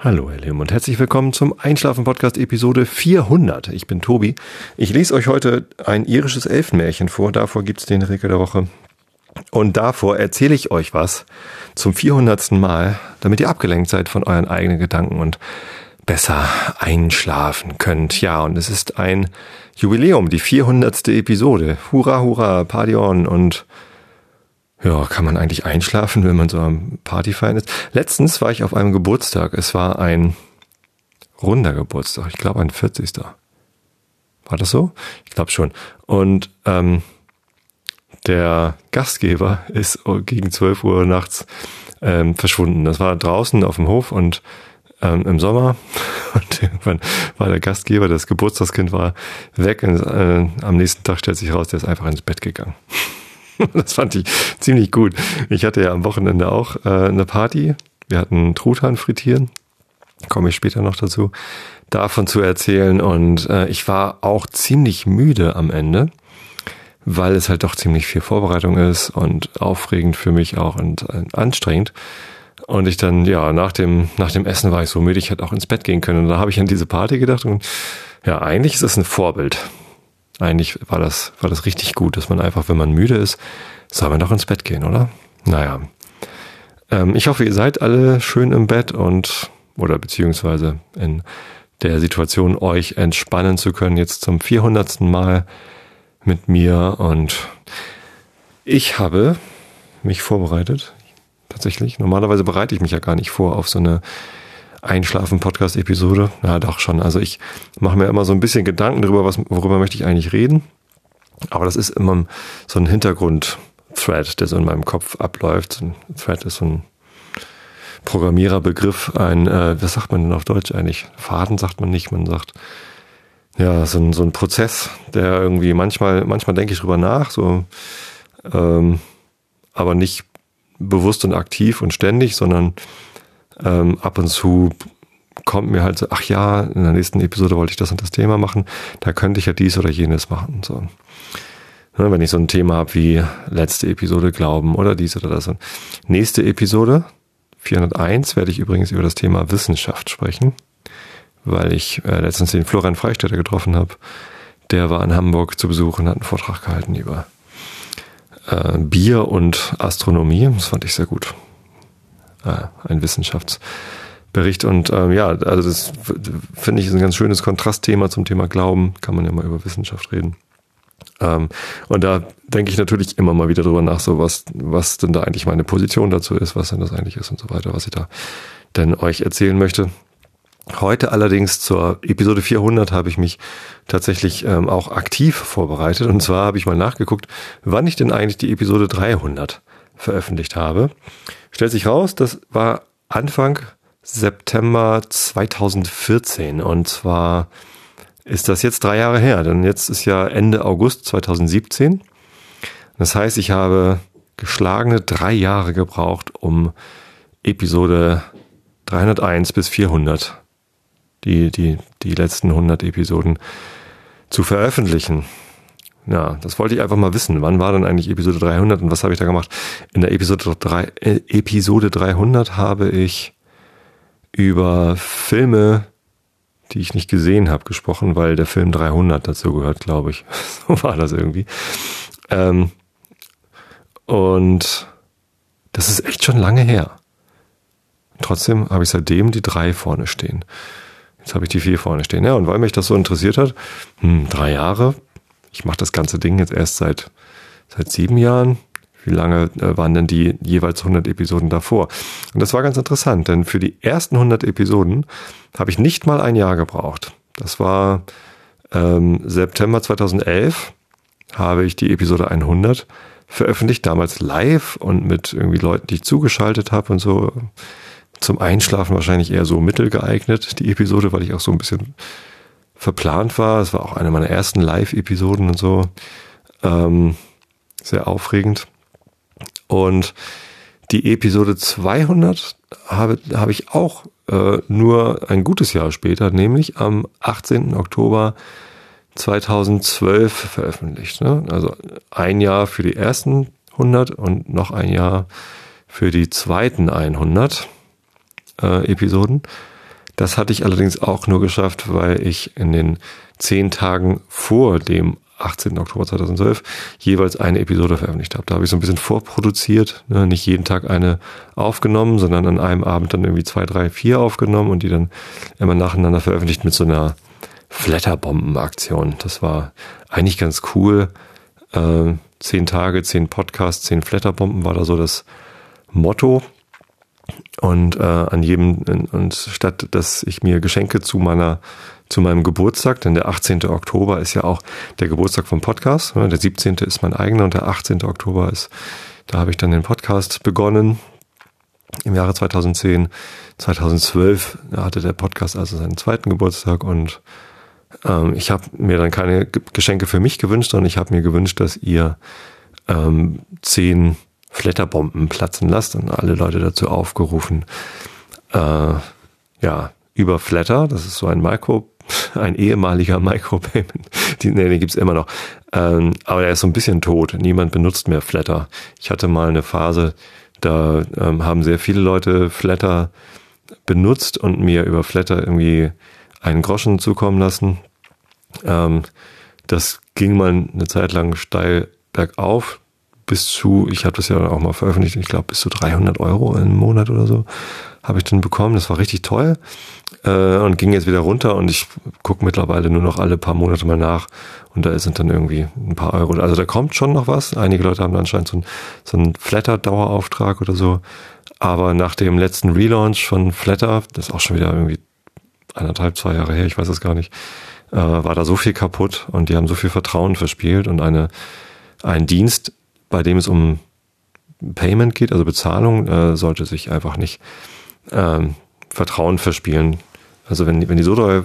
Hallo ihr Lieben und herzlich willkommen zum Einschlafen-Podcast Episode 400. Ich bin Tobi. Ich lese euch heute ein irisches Elfenmärchen vor. Davor gibt's den Regel der Woche. Und davor erzähle ich euch was zum 400. Mal, damit ihr abgelenkt seid von euren eigenen Gedanken und besser einschlafen könnt. Ja, und es ist ein Jubiläum, die 400. Episode. Hurra, hurra, Party on. Und ja, kann man eigentlich einschlafen, wenn man so am Partyfeiern ist? Letztens war ich auf einem Geburtstag. Es war ein runder Geburtstag. Ich glaube, ein 40. War das so? Ich glaube schon. Und der Gastgeber ist gegen 12 Uhr nachts verschwunden. Das war draußen auf dem Hof und im Sommer. Und irgendwann war der Gastgeber, das Geburtstagskind war weg. Und am nächsten Tag stellt sich raus, der ist einfach ins Bett gegangen. Das fand ich ziemlich gut. Ich hatte ja am Wochenende auch eine Party. Wir hatten Truthahn frittieren. Komme ich später noch dazu, davon zu erzählen. Und ich war auch ziemlich müde am Ende, weil es halt doch ziemlich viel Vorbereitung ist und aufregend für mich auch und anstrengend. Und ich dann, ja, nach dem Essen war ich so müde, ich hätte auch ins Bett gehen können. Und da habe ich an diese Party gedacht und ja, eigentlich ist es ein Vorbild. Eigentlich war das richtig gut, dass man einfach, wenn man müde ist, soll man doch ins Bett gehen, oder? Naja. Ich hoffe, ihr seid alle schön im Bett oder beziehungsweise in der Situation, euch entspannen zu können, jetzt zum 400. Mal mit mir. Und ich habe mich vorbereitet, tatsächlich. Normalerweise bereite ich mich ja gar nicht vor auf so eine Einschlafen-Podcast-Episode. Ja, doch schon. Also ich mache mir immer so ein bisschen Gedanken darüber, worüber möchte ich eigentlich reden. Aber das ist immer so ein Hintergrund-Thread, der so in meinem Kopf abläuft. Ein Thread ist so ein Programmiererbegriff, was sagt man denn auf Deutsch eigentlich? Faden sagt man nicht, man sagt, ja, so ein Prozess, der irgendwie manchmal denke ich drüber nach, so, aber nicht bewusst und aktiv und ständig, sondern ab und zu kommt mir halt so, ach ja, in der nächsten Episode wollte ich das und das Thema machen, da könnte ich ja dies oder jenes machen. So. Ja, wenn ich so ein Thema habe wie letzte Episode Glauben oder dies oder das. Und nächste Episode, 401, werde ich übrigens über das Thema Wissenschaft sprechen, weil ich letztens den Florian Freistetter getroffen habe. Der war in Hamburg zu Besuch und hat einen Vortrag gehalten über Bier und Astronomie. Das fand ich sehr gut. Ein Wissenschaftsbericht und ja, also das finde ich ist ein ganz schönes Kontrastthema zum Thema Glauben, kann man ja mal über Wissenschaft reden. Und da denke ich natürlich immer mal wieder drüber nach, so was denn da eigentlich meine Position dazu ist, was denn das eigentlich ist und so weiter, was ich da denn euch erzählen möchte. Heute allerdings zur Episode 400 habe ich mich tatsächlich auch aktiv vorbereitet und zwar habe ich mal nachgeguckt, wann ich denn eigentlich die Episode 300 veröffentlicht habe. Stellt sich raus, das war Anfang September 2014 und zwar ist das jetzt 3 Jahre her, denn jetzt ist ja Ende August 2017. Das heißt, ich habe geschlagene 3 Jahre gebraucht, um Episode 301 bis 400, die letzten 100 Episoden zu veröffentlichen. Ja, das wollte ich einfach mal wissen. Wann war denn eigentlich Episode 300 und was habe ich da gemacht? In der Episode 300 habe ich über Filme, die ich nicht gesehen habe, gesprochen, weil der Film 300 dazu gehört, glaube ich. So war das irgendwie. Und das ist echt schon lange her. Trotzdem habe ich seitdem die 3 vorne stehen. Jetzt habe ich die 4 vorne stehen. Ja, und weil mich das so interessiert hat, 3 Jahre, ich mache das ganze Ding jetzt erst seit 7 Jahren. Wie lange waren denn die jeweils 100 Episoden davor? Und das war ganz interessant, denn für die ersten 100 Episoden habe ich nicht mal ein Jahr gebraucht. Das war September 2011 habe ich die Episode 100 veröffentlicht, damals live und mit irgendwie Leuten, die ich zugeschaltet habe und so. Zum Einschlafen wahrscheinlich eher so mittelgeeignet, die Episode, weil ich auch so ein bisschen verplant war. Es war auch eine meiner ersten Live-Episoden und so. Sehr aufregend. Und die Episode 200 habe ich auch nur ein gutes Jahr später, nämlich am 18. Oktober 2012 veröffentlicht. Ne? Also ein Jahr für die ersten 100 und noch ein Jahr für die zweiten 100 Episoden. Das hatte ich allerdings auch nur geschafft, weil ich in den 10 Tagen vor dem 18. Oktober 2012 jeweils eine Episode veröffentlicht habe. Da habe ich so ein bisschen vorproduziert, ne? Nicht jeden Tag eine aufgenommen, sondern an einem Abend dann irgendwie 2, 3, 4 aufgenommen und die dann immer nacheinander veröffentlicht mit so einer Flatterbomben-Aktion. Das war eigentlich ganz cool. 10 Tage, 10 Podcasts, 10 Flatterbomben war da so das Motto. Und und statt dass ich mir Geschenke zu meinem Geburtstag, denn der 18. Oktober ist ja auch der Geburtstag vom Podcast, ne? Der 17. ist mein eigener und der 18. Oktober da habe ich dann den Podcast begonnen im Jahre 2010. 2012 hatte der Podcast also seinen zweiten Geburtstag und ich habe mir dann keine Geschenke für mich gewünscht, sondern ich habe mir gewünscht, dass ihr 10 Flatterbomben platzen lasst und alle Leute dazu aufgerufen, über Flatter, das ist so ein ehemaliger Micropayment, den gibt's immer noch, aber der ist so ein bisschen tot, niemand benutzt mehr Flatter. Ich hatte mal eine Phase, da haben sehr viele Leute Flatter benutzt und mir über Flatter irgendwie einen Groschen zukommen lassen. Das ging mal eine Zeit lang steil bergauf, ich habe das ja auch mal veröffentlicht, ich glaube bis zu 300 Euro im Monat oder so habe ich dann bekommen. Das war richtig toll und ging jetzt wieder runter und ich gucke mittlerweile nur noch alle paar Monate mal nach und da sind dann irgendwie ein paar Euro. Also da kommt schon noch was. Einige Leute haben da anscheinend so einen Flatter-Dauerauftrag oder so. Aber nach dem letzten Relaunch von Flatter, das ist auch schon wieder irgendwie 1,5, 2 Jahre her, ich weiß es gar nicht, war da so viel kaputt und die haben so viel Vertrauen verspielt und ein Dienst, bei dem es um Payment geht, also Bezahlung, sollte sich einfach nicht Vertrauen verspielen. Also wenn die so doll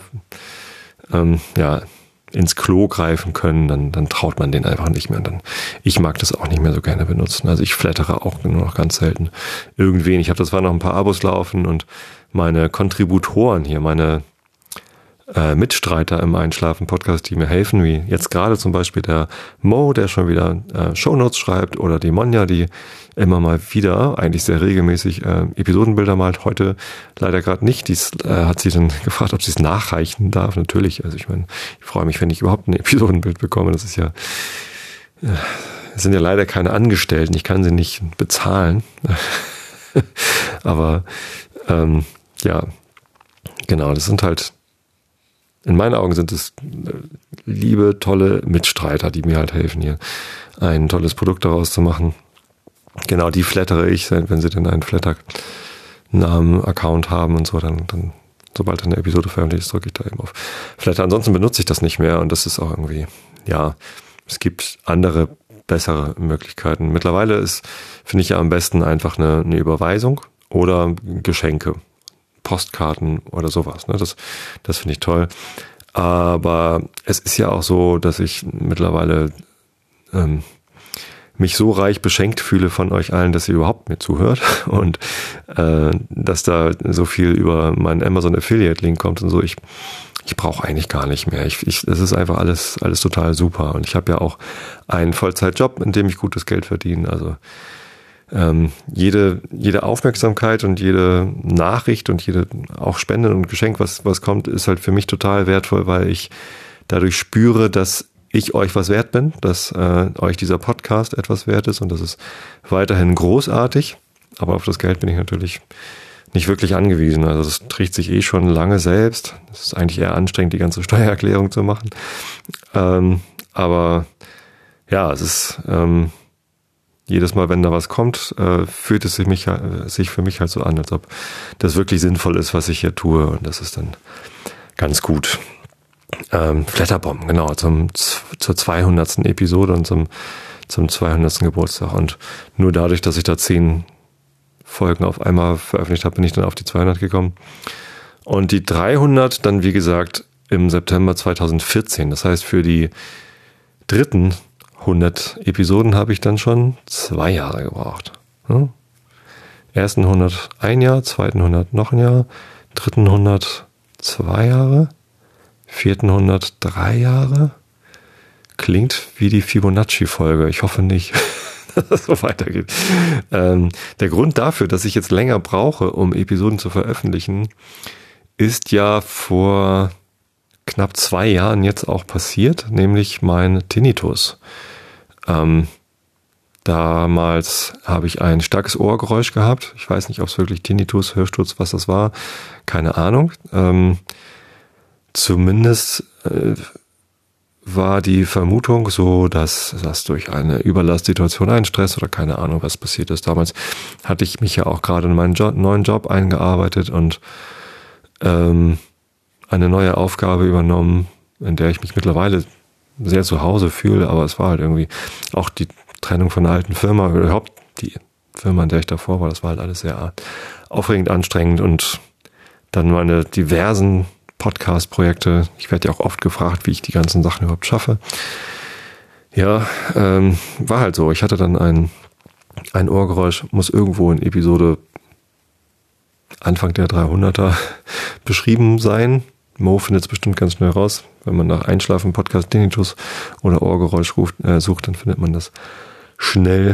ins Klo greifen können, dann traut man denen einfach nicht mehr. Ich mag das auch nicht mehr so gerne benutzen. Also ich flattere auch nur noch ganz selten irgendwen. Ich habe das zwar noch ein paar Abos laufen und meine Kontributoren hier, meine Mitstreiter im Einschlafen-Podcast, die mir helfen, wie jetzt gerade zum Beispiel der Mo, der schon wieder Shownotes schreibt, oder die Monja, die immer mal wieder, eigentlich sehr regelmäßig Episodenbilder malt. Heute leider gerade nicht. Dies hat sie dann gefragt, ob sie es nachreichen darf. Natürlich, also ich meine, ich freue mich, wenn ich überhaupt ein Episodenbild bekomme. Das ist ja, es sind ja leider keine Angestellten. Ich kann sie nicht bezahlen. Aber genau, das sind halt, in meinen Augen sind es liebe, tolle Mitstreiter, die mir halt helfen, hier ein tolles Produkt daraus zu machen. Genau, die flattere ich, wenn sie denn einen Flatter-Namen-Account haben und so, dann sobald eine Episode veröffentlicht ist, drücke ich da eben auf Flatter. Ansonsten benutze ich das nicht mehr und das ist auch irgendwie, ja, es gibt andere, bessere Möglichkeiten. Mittlerweile finde ich ja am besten einfach eine Überweisung oder Geschenke. Postkarten oder sowas. Ne? Das finde ich toll. Aber es ist ja auch so, dass ich mittlerweile mich so reich beschenkt fühle von euch allen, dass ihr überhaupt mir zuhört und dass da so viel über meinen Amazon Affiliate Link kommt und so. Ich brauche eigentlich gar nicht mehr. Das ist einfach alles total super. Und ich habe ja auch einen Vollzeitjob, in dem ich gutes Geld verdiene. Also jede Aufmerksamkeit und jede Nachricht und jede auch Spende und Geschenk, was kommt, ist halt für mich total wertvoll, weil ich dadurch spüre, dass ich euch was wert bin, dass euch dieser Podcast etwas wert ist und das ist weiterhin großartig. Aber auf das Geld bin ich natürlich nicht wirklich angewiesen. Also das trägt sich eh schon lange selbst. Es ist eigentlich eher anstrengend, die ganze Steuererklärung zu machen. Aber ja, es ist jedes Mal, wenn da was kommt, fühlt es sich für mich halt so an, als ob das wirklich sinnvoll ist, was ich hier tue. Und das ist dann ganz gut. Flatterbomben, genau, zur 200. Episode und zum 200. Geburtstag. Und nur dadurch, dass ich da 10 Folgen auf einmal veröffentlicht habe, bin ich dann auf die 200 gekommen. Und die 300 dann, wie gesagt, im September 2014. Das heißt, für die dritten 100 Episoden habe ich dann schon 2 Jahre gebraucht. Ersten 100 1 Jahr, zweiten 100 noch ein Jahr, dritten 100 2 Jahre, vierten 100 3 Jahre. Klingt wie die Fibonacci-Folge. Ich hoffe nicht, dass es so weitergeht. Der Grund dafür, dass ich jetzt länger brauche, um Episoden zu veröffentlichen, ist ja vor knapp 2 Jahren jetzt auch passiert, nämlich mein Tinnitus. Damals habe ich ein starkes Ohrgeräusch gehabt. Ich weiß nicht, ob es wirklich Tinnitus, Hörsturz, was das war. Keine Ahnung. Zumindest war die Vermutung so, dass das durch eine Überlastsituation, einen Stress oder keine Ahnung, was passiert ist. Damals hatte ich mich ja auch gerade in meinen neuen Job eingearbeitet und eine neue Aufgabe übernommen, in der ich mich mittlerweile sehr zu Hause fühle, aber es war halt irgendwie auch die Trennung von der alten Firma, überhaupt die Firma, in der ich davor war, das war halt alles sehr aufregend, anstrengend und dann meine diversen Podcast-Projekte. Ich werde ja auch oft gefragt, wie ich die ganzen Sachen überhaupt schaffe. Ja, war halt so. Ich hatte dann ein Ohrgeräusch, muss irgendwo in Episode Anfang der 300er beschrieben sein. Mo findet es bestimmt ganz schnell raus. Wenn man nach Einschlafen, Podcast, Tinnitus oder Ohrgeräusch sucht, dann findet man das schnell.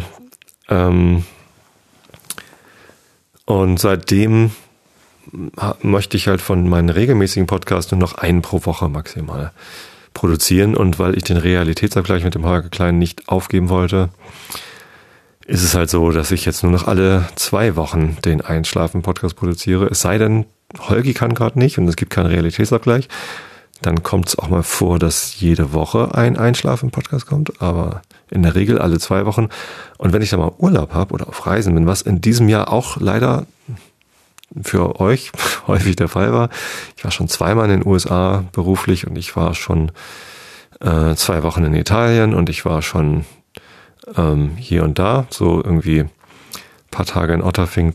Und seitdem möchte ich halt von meinen regelmäßigen Podcasts nur noch einen pro Woche maximal produzieren. Und weil ich den Realitätsabgleich mit dem Holger Klein nicht aufgeben wollte, ist es halt so, dass ich jetzt nur noch alle 2 Wochen den Einschlafen-Podcast produziere. Es sei denn, Holgi kann gerade nicht und es gibt keinen Realitätsabgleich. Dann kommt es auch mal vor, dass jede Woche ein Einschlafen-Podcast kommt, aber in der Regel alle 2 Wochen. Und wenn ich dann mal Urlaub habe oder auf Reisen bin, was in diesem Jahr auch leider für euch häufig der Fall war. Ich war schon 2-mal in den USA beruflich und ich war schon 2 Wochen in Italien und ich war schon hier und da, so irgendwie ein paar Tage in Otterfing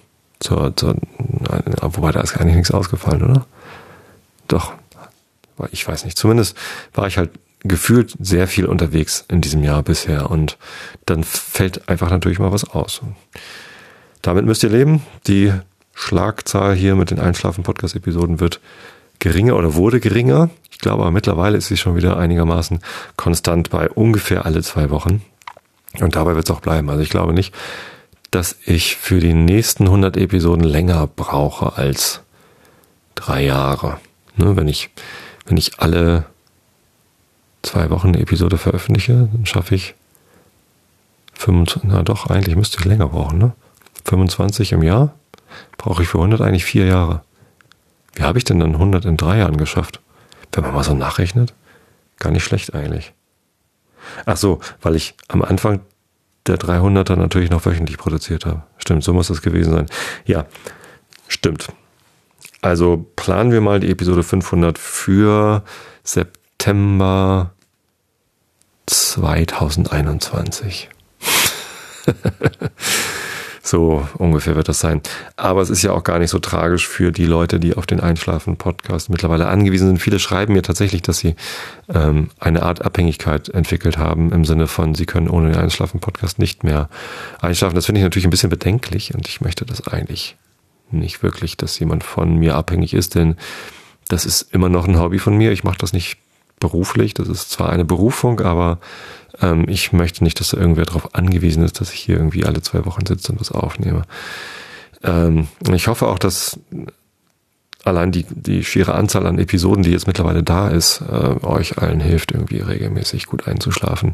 wobei da ist eigentlich nichts ausgefallen, oder? Doch, ich weiß nicht. Zumindest war ich halt gefühlt sehr viel unterwegs in diesem Jahr bisher und dann fällt einfach natürlich mal was aus. Damit müsst ihr leben. Die Schlagzahl hier mit den Einschlafen-Podcast-Episoden wird geringer oder wurde geringer. Ich glaube aber mittlerweile ist sie schon wieder einigermaßen konstant bei ungefähr alle 2 Wochen. Und dabei wird es auch bleiben. Also ich glaube nicht, dass ich für die nächsten 100 Episoden länger brauche als 3 Jahre. Ne, wenn ich alle 2 Wochen eine Episode veröffentliche, dann schaffe ich 25, eigentlich müsste ich länger brauchen, ne? 25 im Jahr brauche ich für 100 eigentlich 4 Jahre. Wie habe ich denn dann 100 in 3 Jahren geschafft? Wenn man mal so nachrechnet, gar nicht schlecht eigentlich. Ach so, weil ich am Anfang der 300er natürlich noch wöchentlich produziert habe. Stimmt, so muss das gewesen sein. Ja, stimmt. Also planen wir mal die Episode 500 für September 2021. So ungefähr wird das sein. Aber es ist ja auch gar nicht so tragisch für die Leute, die auf den Einschlafen-Podcast mittlerweile angewiesen sind. Viele schreiben mir tatsächlich, dass sie eine Art Abhängigkeit entwickelt haben, im Sinne von, sie können ohne den Einschlafen-Podcast nicht mehr einschlafen. Das finde ich natürlich ein bisschen bedenklich und ich möchte das eigentlich nicht wirklich, dass jemand von mir abhängig ist, denn das ist immer noch ein Hobby von mir. Ich mache das nicht beruflich, das ist zwar eine Berufung, aber ich möchte nicht, dass da irgendwer darauf angewiesen ist, dass ich hier irgendwie alle 2 Wochen sitze und was aufnehme. Ich hoffe auch, dass allein die schiere Anzahl an Episoden, die jetzt mittlerweile da ist, euch allen hilft, irgendwie regelmäßig gut einzuschlafen.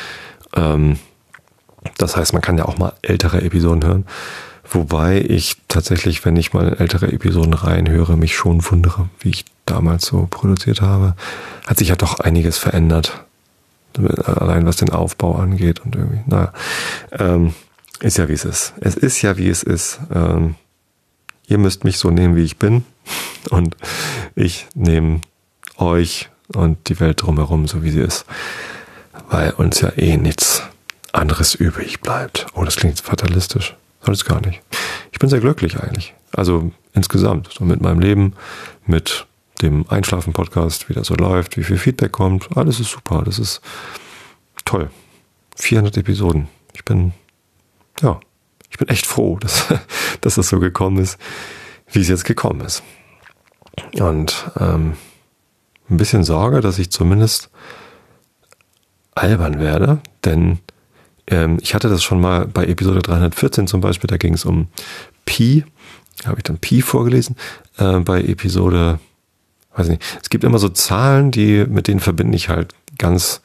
Das heißt, man kann ja auch mal ältere Episoden hören. Wobei ich tatsächlich, wenn ich mal in ältere Episoden reinhöre, mich schon wundere, wie ich damals so produziert habe. Hat sich ja doch einiges verändert. Allein was den Aufbau angeht und irgendwie, ist ja wie es ist. Es ist ja wie es ist. Ihr müsst mich so nehmen, wie ich bin und ich nehme euch und die Welt drumherum, so wie sie ist, weil uns ja eh nichts anderes übrig bleibt. Oh, das klingt fatalistisch. Soll es gar nicht. Ich bin sehr glücklich eigentlich. Also insgesamt, so mit meinem Leben, mit dem Einschlafen-Podcast, wie das so läuft, wie viel Feedback kommt. Alles ist super, das ist toll. 400 Episoden. Ich bin echt froh, dass das so gekommen ist, wie es jetzt gekommen ist. Und ein bisschen Sorge, dass ich zumindest albern werde, denn ich hatte das schon mal bei Episode 314 zum Beispiel, da ging es um Pi habe ich dann Pi vorgelesen, bei Episode, weiß nicht, es gibt immer so Zahlen, mit denen verbinde ich halt ganz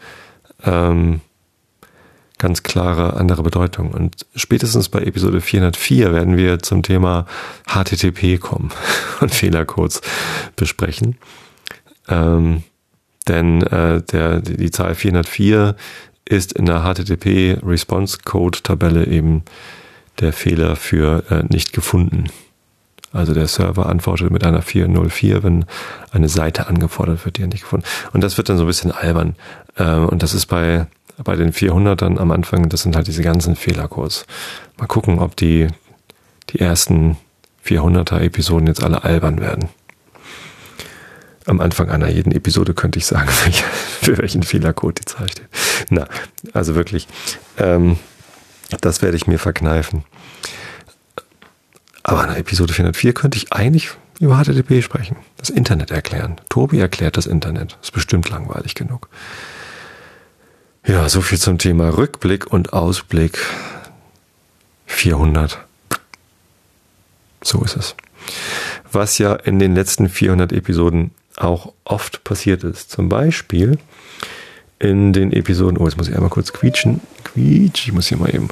klare andere Bedeutung. Und spätestens bei Episode 404 werden wir zum Thema HTTP kommen und Fehlercodes besprechen. Denn die Zahl 404 ist in der HTTP-Response-Code-Tabelle eben der Fehler für nicht gefunden. Also der Server antwortet mit einer 404, wenn eine Seite angefordert wird, die er nicht gefunden. Und das wird dann so ein bisschen albern. Und das ist bei den 400ern am Anfang, das sind halt diese ganzen Fehlercodes. Mal gucken, ob die ersten 400er-Episoden jetzt alle albern werden. Am Anfang einer jeden Episode könnte ich sagen, für welchen Fehlercode die Zahl steht. Na, also wirklich, das werde ich mir verkneifen. Aber in der Episode 404 könnte ich eigentlich über HTTP sprechen, das Internet erklären. Tobi erklärt das Internet. Ist bestimmt langweilig genug. Ja, so viel zum Thema Rückblick und Ausblick 400. So ist es. Was ja in den letzten 400 Episoden auch oft passiert ist. Zum Beispiel in den Episoden, jetzt muss ich einmal kurz quietschen. Ich muss hier mal eben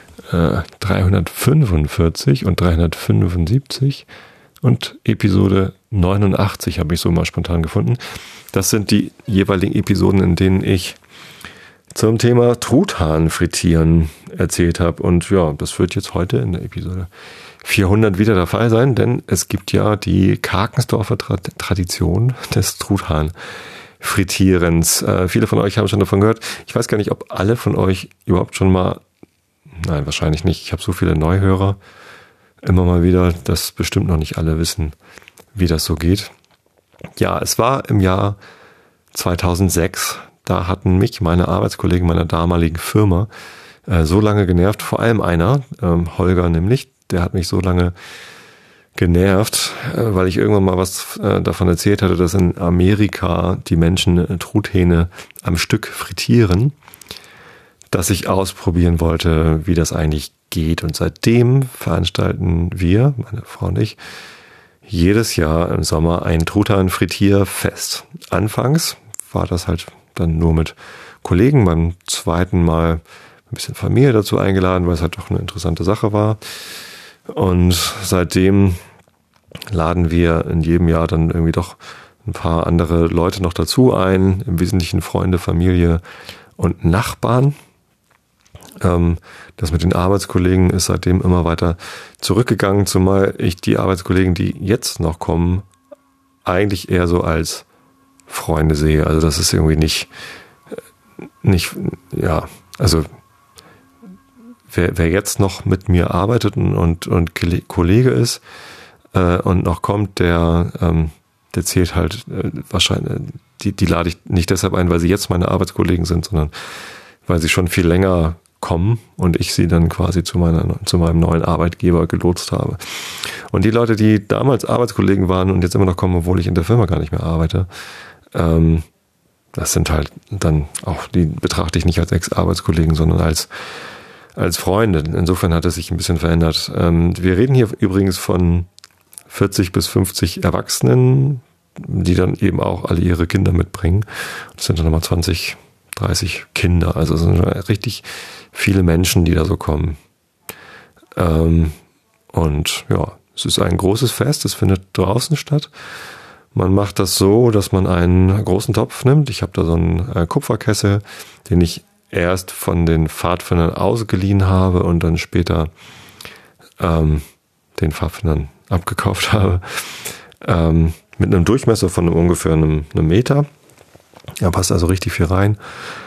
345 und 375 und Episode 89 habe ich so mal spontan gefunden. Das sind die jeweiligen Episoden, in denen ich zum Thema Truthahn frittieren erzählt habe. Und ja, das wird jetzt heute in der Episode 400 wieder der Fall sein, denn es gibt ja die Karkensdorfer Tradition des Truthahn-Frittierens. Viele von euch haben schon davon gehört. Ich weiß gar nicht, ob alle von euch überhaupt schon mal, nein, wahrscheinlich nicht. Ich habe so viele Neuhörer immer mal wieder, dass bestimmt noch nicht alle wissen, wie das so geht. Ja, es war im Jahr 2006. Da hatten mich meine Arbeitskollegen meiner damaligen Firma so lange genervt, vor allem einer, Holger nämlich, der hat mich so lange genervt, weil ich irgendwann mal was davon erzählt hatte, dass in Amerika die Menschen Truthähne am Stück frittieren, dass ich ausprobieren wollte, wie das eigentlich geht. Und seitdem veranstalten wir, meine Frau und ich, jedes Jahr im Sommer ein Truthahn-Frittierfest. Anfangs war das halt dann nur mit Kollegen, beim zweiten Mal ein bisschen Familie dazu eingeladen, weil es halt doch eine interessante Sache war. Und seitdem laden wir in jedem Jahr dann irgendwie doch ein paar andere Leute noch dazu ein, im Wesentlichen Freunde, Familie und Nachbarn. Das mit den Arbeitskollegen ist seitdem immer weiter zurückgegangen, zumal ich die Arbeitskollegen, die jetzt noch kommen, eigentlich eher so als Freunde sehe. Also das ist irgendwie nicht, ja, also wer jetzt noch mit mir arbeitet und Kollege ist und noch kommt, der zählt halt wahrscheinlich, die lade ich nicht deshalb ein, weil sie jetzt meine Arbeitskollegen sind, sondern weil sie schon viel länger kommen und ich sie dann quasi zu meinem neuen Arbeitgeber gelotst habe. Und die Leute, die damals Arbeitskollegen waren und jetzt immer noch kommen, obwohl ich in der Firma gar nicht mehr arbeite, das sind halt dann auch, die betrachte ich nicht als Ex-Arbeitskollegen, sondern als Freunde. Insofern hat es sich ein bisschen verändert. Wir reden hier übrigens von 40 bis 50 Erwachsenen, die dann eben auch alle ihre Kinder mitbringen. Das sind dann nochmal 20, 30 Kinder. Also es sind richtig viele Menschen, die da so kommen. Und ja, es ist ein großes Fest. Es findet draußen statt. Man macht das so, dass man einen großen Topf nimmt. Ich habe da so einen Kupferkessel, den ich erst von den Pfadfindern ausgeliehen habe und dann später den Pfadfindern abgekauft habe. Mit einem Durchmesser von ungefähr einem Meter. Da passt also richtig viel rein.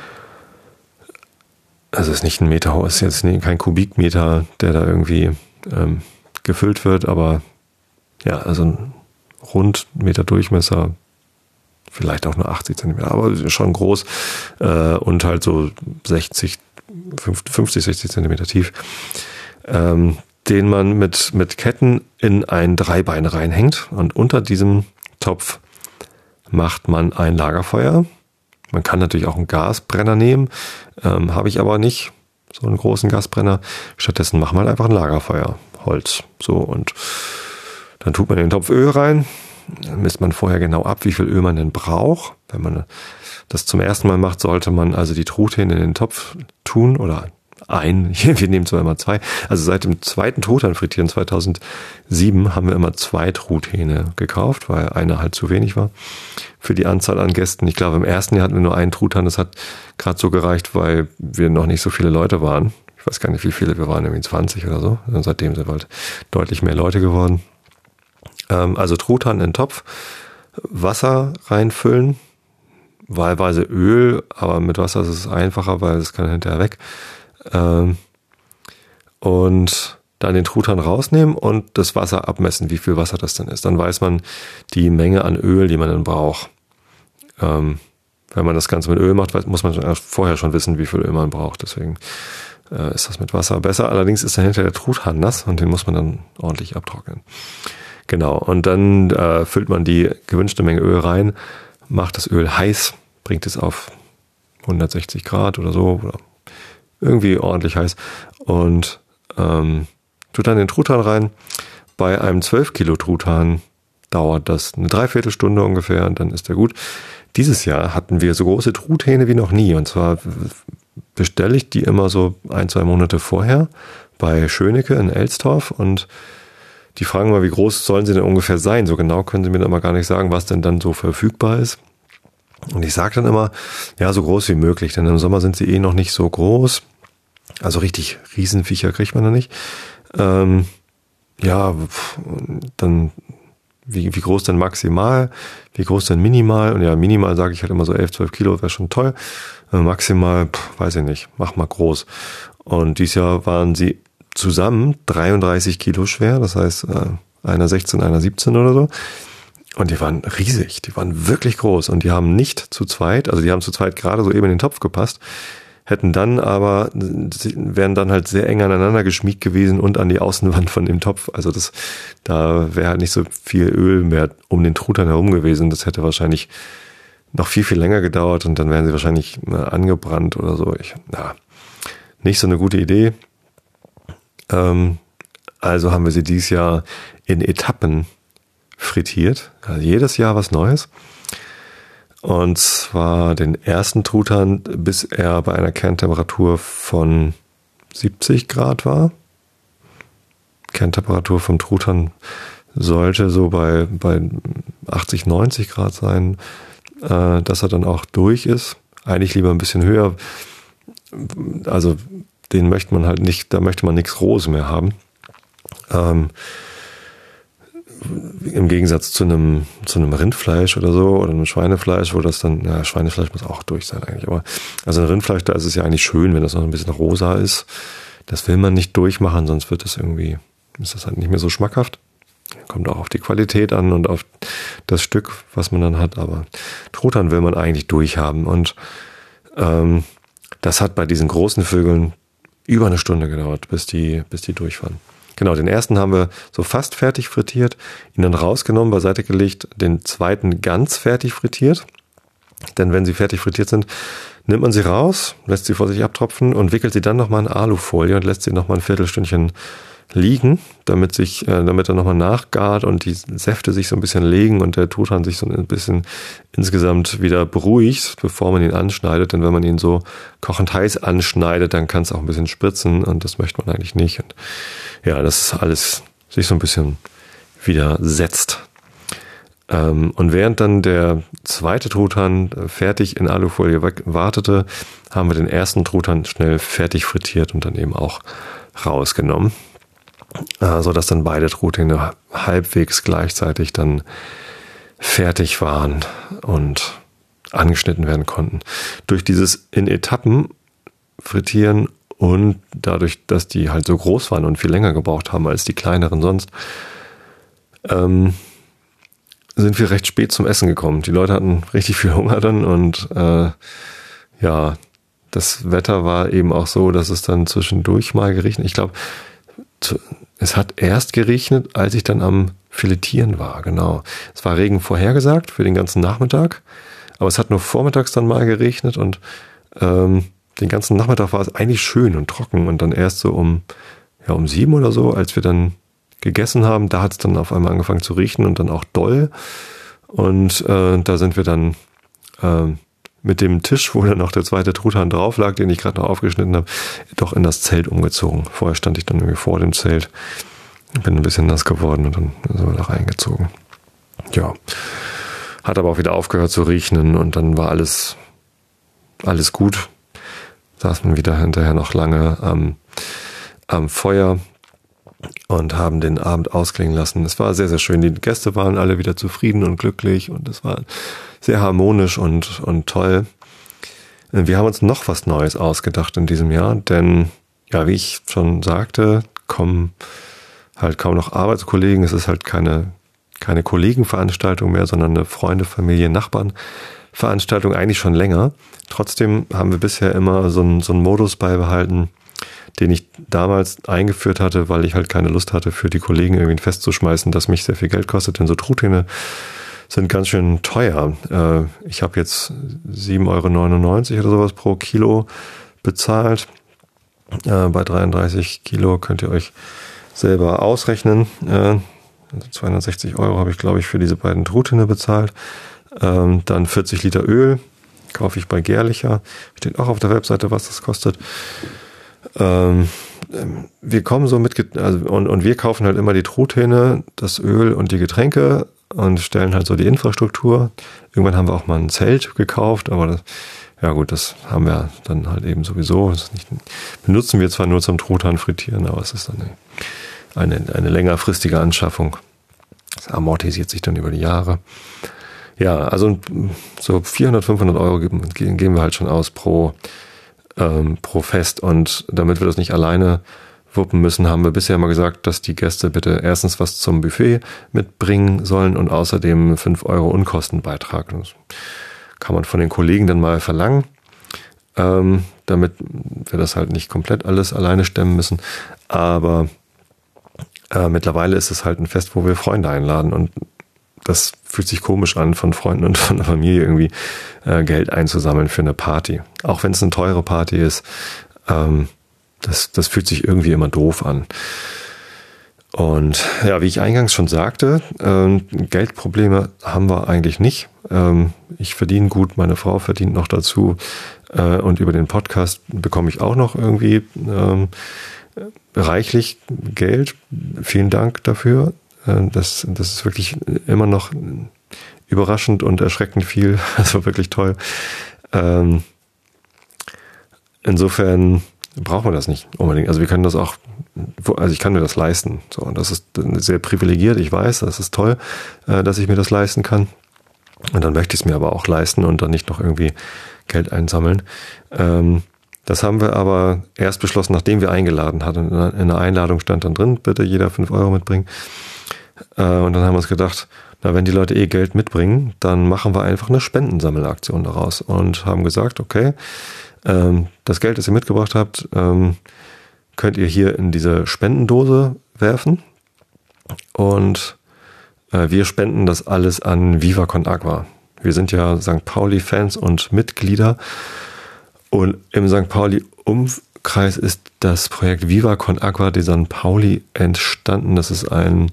Also es ist nicht ein Meter hoch, es ist jetzt kein Kubikmeter, der da irgendwie gefüllt wird, aber ja, also ein rund Meter Durchmesser, vielleicht auch nur 80 Zentimeter, aber schon groß und halt so 50, 60 Zentimeter tief, den man mit Ketten in ein Dreibein reinhängt und unter diesem Topf macht man ein Lagerfeuer. Man kann natürlich auch einen Gasbrenner nehmen, habe ich aber nicht, so einen großen Gasbrenner. Stattdessen macht man einfach ein Lagerfeuer, Holz, so, und Dann tut man in den Topf Öl rein, dann misst man vorher genau ab, wie viel Öl man denn braucht. Wenn man das zum ersten Mal macht, sollte man also die Truthähne in den Topf tun oder wir nehmen zwar immer 2. Also seit dem zweiten Truthahn frittieren 2007 haben wir immer 2 Truthähne gekauft, weil eine halt zu wenig war für die Anzahl an Gästen. Ich glaube, im ersten Jahr hatten wir nur einen Truthahn. Das hat gerade so gereicht, weil wir noch nicht so viele Leute waren. Ich weiß gar nicht, wie viele wir waren, irgendwie 20 oder so. Und seitdem sind halt deutlich mehr Leute geworden. Also Truthahn in den Topf, Wasser reinfüllen, wahlweise Öl, aber mit Wasser ist es einfacher, weil es kann hinterher weg. Und dann den Truthahn rausnehmen und das Wasser abmessen, wie viel Wasser das denn ist. Dann weiß man die Menge an Öl, die man dann braucht. Wenn man das Ganze mit Öl macht, muss man vorher schon wissen, wie viel Öl man braucht. Deswegen ist das mit Wasser besser. Allerdings ist dann hinterher der Truthahn nass und den muss man dann ordentlich abtrocknen. Genau, und dann füllt man die gewünschte Menge Öl rein, macht das Öl heiß, bringt es auf 160 Grad oder so, oder irgendwie ordentlich heiß und tut dann den Truthahn rein. Bei einem 12 Kilo Truthahn dauert das eine Dreiviertelstunde ungefähr und dann ist der gut. Dieses Jahr hatten wir so große Truthähne wie noch nie und zwar bestelle ich die immer so 1-2 Monate vorher bei Schönecke in Elstorf und die fragen mal, wie groß sollen sie denn ungefähr sein? So genau können sie mir dann immer gar nicht sagen, was denn dann so verfügbar ist. Und ich sage dann immer, ja, so groß wie möglich, denn im Sommer sind sie eh noch nicht so groß. Also richtig Riesenviecher kriegt man da nicht. Ja, dann wie groß denn maximal, wie groß denn minimal? Und ja, minimal sage ich halt immer so 11-12 Kilo, wäre schon toll. Maximal, weiß ich nicht, mach mal groß. Und dieses Jahr waren sie zusammen 33 Kilo schwer, das heißt einer 16, einer 17 oder so. Und die waren riesig, die waren wirklich groß und die haben nicht zu zweit, also die haben zu zweit gerade so eben in den Topf gepasst, wären dann halt sehr eng aneinander geschmiegt gewesen und an die Außenwand von dem Topf. Also da wäre halt nicht so viel Öl mehr um den Truthahn herum gewesen. Das hätte wahrscheinlich noch viel, viel länger gedauert und dann wären sie wahrscheinlich angebrannt oder so. Nicht so eine gute Idee. Also haben wir sie dieses Jahr in Etappen frittiert. Also jedes Jahr was Neues. Und zwar den ersten Truthahn, bis er bei einer Kerntemperatur von 70 Grad war. Kerntemperatur vom Truthahn sollte so bei 80, 90 Grad sein, dass er dann auch durch ist. Eigentlich lieber ein bisschen höher. Also den möchte man halt nicht, da möchte man nichts Rohes mehr haben. Im Gegensatz zu einem Rindfleisch oder so oder einem Schweinefleisch, wo das dann, Schweinefleisch muss auch durch sein eigentlich, aber also ein Rindfleisch, da ist es ja eigentlich schön, wenn das noch ein bisschen rosa ist. Das will man nicht durchmachen, sonst ist das halt nicht mehr so schmackhaft. Kommt auch auf die Qualität an und auf das Stück, was man dann hat, aber Truthahn will man eigentlich durchhaben und das hat bei diesen großen Vögeln über eine Stunde gedauert, bis die durch waren. Genau, den ersten haben wir so fast fertig frittiert, ihn dann rausgenommen, beiseite gelegt, den zweiten ganz fertig frittiert. Denn wenn sie fertig frittiert sind, nimmt man sie raus, lässt sie vor sich abtropfen und wickelt sie dann nochmal in Alufolie und lässt sie nochmal ein Viertelstündchen liegen, damit er nochmal nachgart und die Säfte sich so ein bisschen legen und der Truthahn sich so ein bisschen insgesamt wieder beruhigt, bevor man ihn anschneidet. Denn wenn man ihn so kochend heiß anschneidet, dann kann es auch ein bisschen spritzen und das möchte man eigentlich nicht. Und ja, das alles sich so ein bisschen wieder setzt. Und während dann der zweite Truthahn fertig in Alufolie wartete, haben wir den ersten Truthahn schnell fertig frittiert und dann eben auch rausgenommen, sodass dann beide Truthähne halbwegs gleichzeitig dann fertig waren und angeschnitten werden konnten. Durch dieses in Etappen frittieren und dadurch, dass die halt so groß waren und viel länger gebraucht haben als die kleineren sonst, sind wir recht spät zum Essen gekommen. Die Leute hatten richtig viel Hunger dann und das Wetter war eben auch so, dass es dann zwischendurch mal geregnet. Ich glaube, es hat erst geregnet, als ich dann am Filetieren war, genau. Es war Regen vorhergesagt für den ganzen Nachmittag, aber es hat nur vormittags dann mal geregnet und den ganzen Nachmittag war es eigentlich schön und trocken und dann erst so um 7 oder so, als wir dann gegessen haben, da hat es dann auf einmal angefangen zu riechen und dann auch doll. Und da sind wir dann mit dem Tisch, wo dann noch der zweite Truthahn drauf lag, den ich gerade noch aufgeschnitten habe, doch in das Zelt umgezogen. Vorher stand ich dann irgendwie vor dem Zelt, bin ein bisschen nass geworden und dann sind wir da reingezogen. Ja, hat aber auch wieder aufgehört zu riechen und dann war alles gut. Saß man wieder hinterher noch lange am Feuer und haben den Abend ausklingen lassen. Es war sehr, sehr schön. Die Gäste waren alle wieder zufrieden und glücklich und es war sehr harmonisch und toll. Wir haben uns noch was Neues ausgedacht in diesem Jahr, denn ja, wie ich schon sagte, kommen halt kaum noch Arbeitskollegen. Es ist halt keine Kollegenveranstaltung mehr, sondern eine Freunde, Familie, Nachbarn-Veranstaltung, eigentlich schon länger. Trotzdem haben wir bisher immer so einen Modus beibehalten, den ich damals eingeführt hatte, weil ich halt keine Lust hatte, für die Kollegen irgendwie ein Fest zu schmeißen, das mich sehr viel Geld kostet, denn so Truthähne sind ganz schön teuer. Ich habe jetzt 7,99 € oder sowas pro Kilo bezahlt. Bei 33 Kilo könnt ihr euch selber ausrechnen. Also 260 € habe ich, glaube ich, für diese beiden Truthähne bezahlt. Dann 40 Liter Öl kaufe ich bei Gerlicher. Steht auch auf der Webseite, was das kostet. Wir kommen so und wir kaufen halt immer die Truthähne, das Öl und die Getränke und stellen halt so die Infrastruktur. Irgendwann haben wir auch mal ein Zelt gekauft, aber das haben wir dann halt eben sowieso. Benutzen wir zwar nur zum Truthahn frittieren, aber es ist dann eine längerfristige Anschaffung. Das amortisiert sich dann über die Jahre. Ja, also so 400, 500 € geben wir halt schon aus pro Fest. Und damit wir das nicht alleine wuppen müssen, haben wir bisher immer gesagt, dass die Gäste bitte erstens was zum Buffet mitbringen sollen und außerdem 5 € Unkostenbeitrag. Das kann man von den Kollegen dann mal verlangen, damit wir das halt nicht komplett alles alleine stemmen müssen. Aber mittlerweile ist es halt ein Fest, wo wir Freunde einladen und das fühlt sich komisch an, von Freunden und von der Familie irgendwie Geld einzusammeln für eine Party. Auch wenn es eine teure Party ist, das fühlt sich irgendwie immer doof an. Und ja, wie ich eingangs schon sagte, Geldprobleme haben wir eigentlich nicht. Ich verdiene gut, meine Frau verdient noch dazu und über den Podcast bekomme ich auch noch irgendwie reichlich Geld. Vielen Dank dafür. Das ist wirklich immer noch überraschend und erschreckend viel. Das war wirklich toll. Insofern brauchen wir das nicht unbedingt. Also wir können das auch, also ich kann mir das leisten. So, und das ist sehr privilegiert. Ich weiß, das ist toll, dass ich mir das leisten kann. Und dann möchte ich es mir aber auch leisten und dann nicht noch irgendwie Geld einsammeln. Das haben wir aber erst beschlossen, nachdem wir eingeladen hatten. In der Einladung stand dann drin, bitte jeder 5 € mitbringen. Und dann haben wir uns gedacht, na, wenn die Leute Geld mitbringen, dann machen wir einfach eine Spendensammelaktion daraus und haben gesagt, okay, das Geld, das ihr mitgebracht habt, könnt ihr hier in diese Spendendose werfen und wir spenden das alles an Viva Con Agua. Wir sind ja St. Pauli-Fans und Mitglieder und im St. Pauli-Umkreis ist das Projekt Viva Con Agua de St. Pauli entstanden. Das ist ein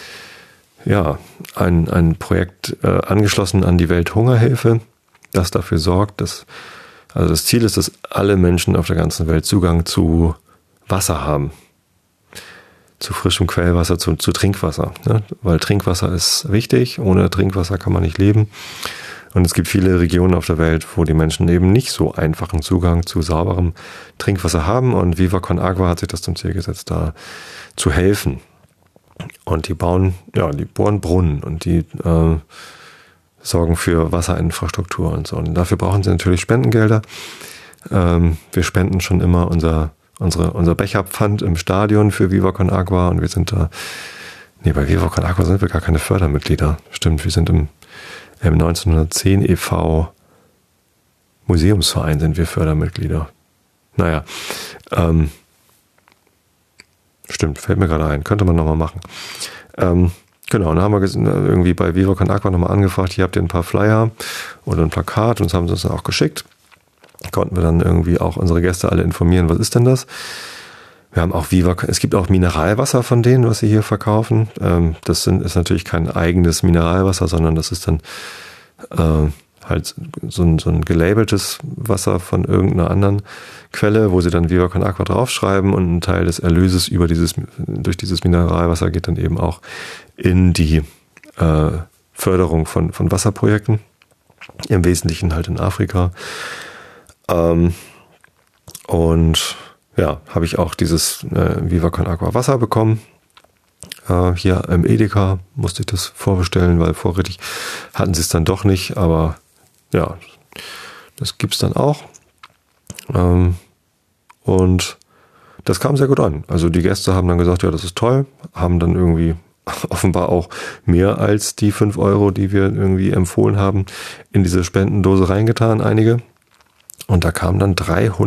Projekt angeschlossen an die Welthungerhilfe, das dafür sorgt, das Ziel ist, dass alle Menschen auf der ganzen Welt Zugang zu Wasser haben. Zu frischem Quellwasser, zu Trinkwasser. Ne? Weil Trinkwasser ist wichtig, ohne Trinkwasser kann man nicht leben. Und es gibt viele Regionen auf der Welt, wo die Menschen eben nicht so einfachen Zugang zu sauberem Trinkwasser haben. Und Viva Con Agua hat sich das zum Ziel gesetzt, da zu helfen. Und die bohren Brunnen und die sorgen für Wasserinfrastruktur und so. Und dafür brauchen sie natürlich Spendengelder. Wir spenden schon immer unser Becherpfand im Stadion für Viva Con Agua und wir sind bei Viva Con Agua sind wir gar keine Fördermitglieder. Stimmt, wir sind im 1910 e.V. Museumsverein sind wir Fördermitglieder. Naja, stimmt, fällt mir gerade ein. Könnte man nochmal machen. Genau, dann haben wir irgendwie bei Viva Con Agua nochmal angefragt, hier habt ihr ein paar Flyer oder ein Plakat und das haben sie uns dann auch geschickt. Konnten wir dann irgendwie auch unsere Gäste alle informieren, was ist denn das? Wir haben auch es gibt auch Mineralwasser von denen, was sie hier verkaufen. Das ist natürlich kein eigenes Mineralwasser, sondern das ist dann halt so ein gelabeltes Wasser von irgendeiner anderen Quelle, wo sie dann Viva Con Aqua draufschreiben, und ein Teil des Erlöses durch dieses Mineralwasser geht dann eben auch in die Förderung von Wasserprojekten, im Wesentlichen halt in Afrika. Und ja, habe ich auch dieses Viva Con Aqua Wasser bekommen. Hier im Edeka musste ich das vorbestellen, weil vorrätig hatten sie es dann doch nicht, aber ja, das gibt's dann auch. Und das kam sehr gut an. Also die Gäste haben dann gesagt, ja, das ist toll, haben dann irgendwie offenbar auch mehr als die 5 Euro, die wir irgendwie empfohlen haben, in diese Spendendose reingetan, einige. Und da kamen dann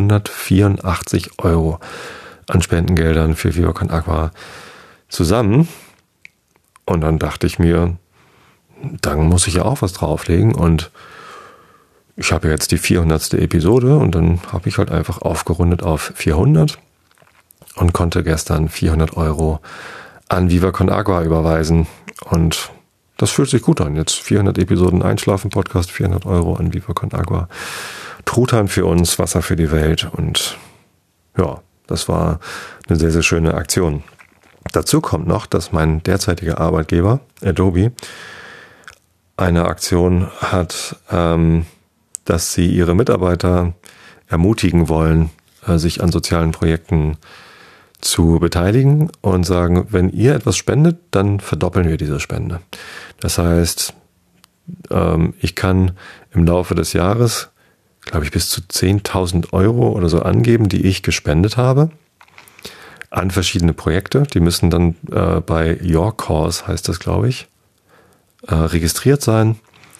384 Euro an Spendengeldern für Viva Con Aqua zusammen. Und dann dachte ich mir, dann muss ich ja auch was drauflegen. Und ich habe jetzt die 400. Episode und dann habe ich halt einfach aufgerundet auf 400 und konnte gestern 400 Euro an Viva Con Aqua überweisen. Und das fühlt sich gut an. Jetzt 400 Episoden Einschlafen-Podcast, 400 Euro an Viva Con Aqua. Truthahn für uns, Wasser für die Welt, und ja, das war eine sehr, sehr schöne Aktion. Dazu kommt noch, dass mein derzeitiger Arbeitgeber, Adobe, eine Aktion hat, dass sie ihre Mitarbeiter ermutigen wollen, sich an sozialen Projekten zu beteiligen und sagen, wenn ihr etwas spendet, dann verdoppeln wir diese Spende. Das heißt, ich kann im Laufe des Jahres, glaube ich, bis zu 10.000 Euro oder so angeben, die ich gespendet habe an verschiedene Projekte. Die müssen dann bei Your Cause, heißt das, glaube ich, registriert sein.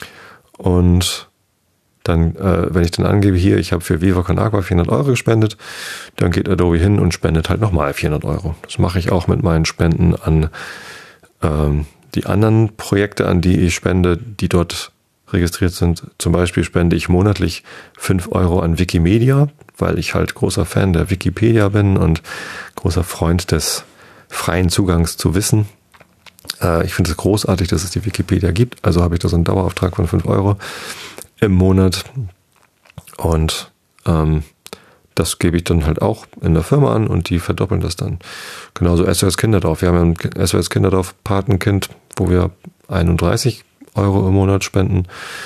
Und dann, wenn ich dann angebe, hier, ich habe für Viva Con Aqua 400 Euro gespendet, dann geht Adobe hin und spendet halt nochmal 400 Euro. Das mache ich auch mit meinen Spenden an die anderen Projekte, an die ich spende, die dort registriert sind. Zum Beispiel spende ich monatlich 5 Euro an Wikimedia, weil ich halt großer Fan der Wikipedia bin und großer Freund des freien Zugangs zu Wissen. Ich finde es großartig, dass es die Wikipedia gibt. Also habe ich da so einen Dauerauftrag von 5 Euro im Monat. Und das gebe ich dann halt auch in der Firma an und die verdoppeln das dann. Genauso SOS Kinderdorf. Wir haben ja ein SOS Kinderdorf Patenkind, wo wir 31 Euro im Monat spenden.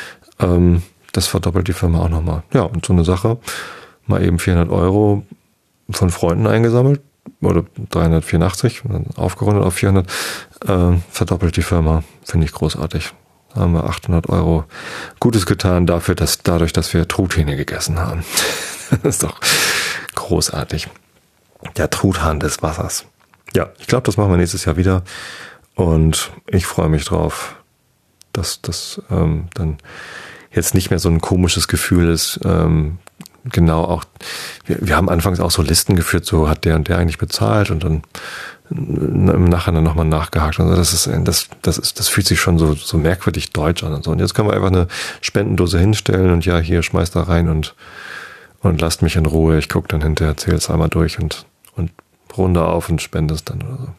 Das verdoppelt die Firma auch nochmal. Ja, und so eine Sache, mal eben 400 Euro von Freunden eingesammelt, oder 384, dann aufgerundet auf 400, verdoppelt die Firma. Finde ich großartig. Da haben wir 800 Euro Gutes getan dadurch, dass wir Truthähne gegessen haben. Das ist doch großartig. Der Truthahn des Wassers. Ja, ich glaube, das machen wir nächstes Jahr wieder. Und ich freue mich drauf, dass das dann jetzt nicht mehr so ein komisches Gefühl ist. Genau auch, wir haben anfangs auch so Listen geführt, so hat der und der eigentlich bezahlt, und dann im Nachhinein nochmal nachgehakt. Also das fühlt sich schon so merkwürdig deutsch an und so. Und jetzt können wir einfach eine Spendendose hinstellen und ja, hier schmeißt da rein und lasst mich in Ruhe. Ich gucke dann hinterher, zähle es einmal durch und runde auf und spende es dann oder so.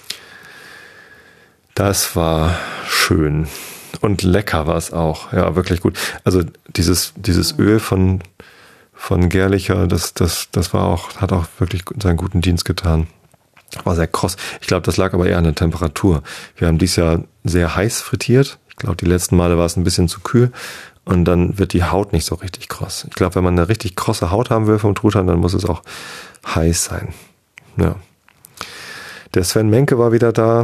Das war schön. Und lecker war es auch. Ja, wirklich gut. Also dieses Öl von Gerlicher, das war auch, hat auch wirklich seinen guten Dienst getan. War sehr kross. Ich glaube, das lag aber eher an der Temperatur. Wir haben dieses Jahr sehr heiß frittiert. Ich glaube, die letzten Male war es ein bisschen zu kühl. Und dann wird die Haut nicht so richtig kross. Ich glaube, wenn man eine richtig krosse Haut haben will vom Truthahn, dann muss es auch heiß sein. Ja. Der Sven Menke war wieder da.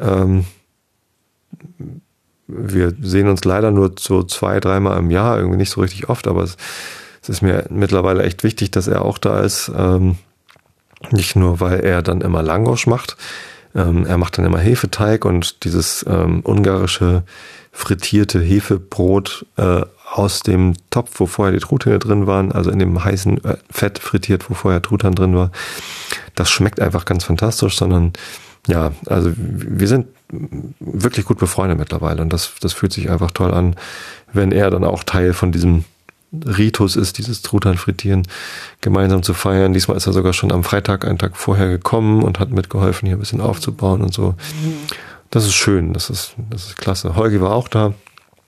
Wir sehen uns leider nur so 2-3 Mal im Jahr, irgendwie nicht so richtig oft, aber es ist mir mittlerweile echt wichtig, dass er auch da ist. Nicht nur, weil er dann immer Langosch macht. Er macht dann immer Hefeteig und dieses ungarische frittierte Hefebrot aus dem Topf, wo vorher die Truthähne drin waren, also in dem heißen Fett frittiert, wo vorher Truthahn drin war. Das schmeckt einfach ganz fantastisch, sondern ja, also wir sind wirklich gut befreundet mittlerweile und das fühlt sich einfach toll an, wenn er dann auch Teil von diesem Ritus ist, dieses Truthahn-Frittieren gemeinsam zu feiern. Diesmal ist er sogar schon am Freitag, einen Tag vorher gekommen und hat mitgeholfen, hier ein bisschen aufzubauen und so. Das ist schön, das ist klasse. Holgi war auch da.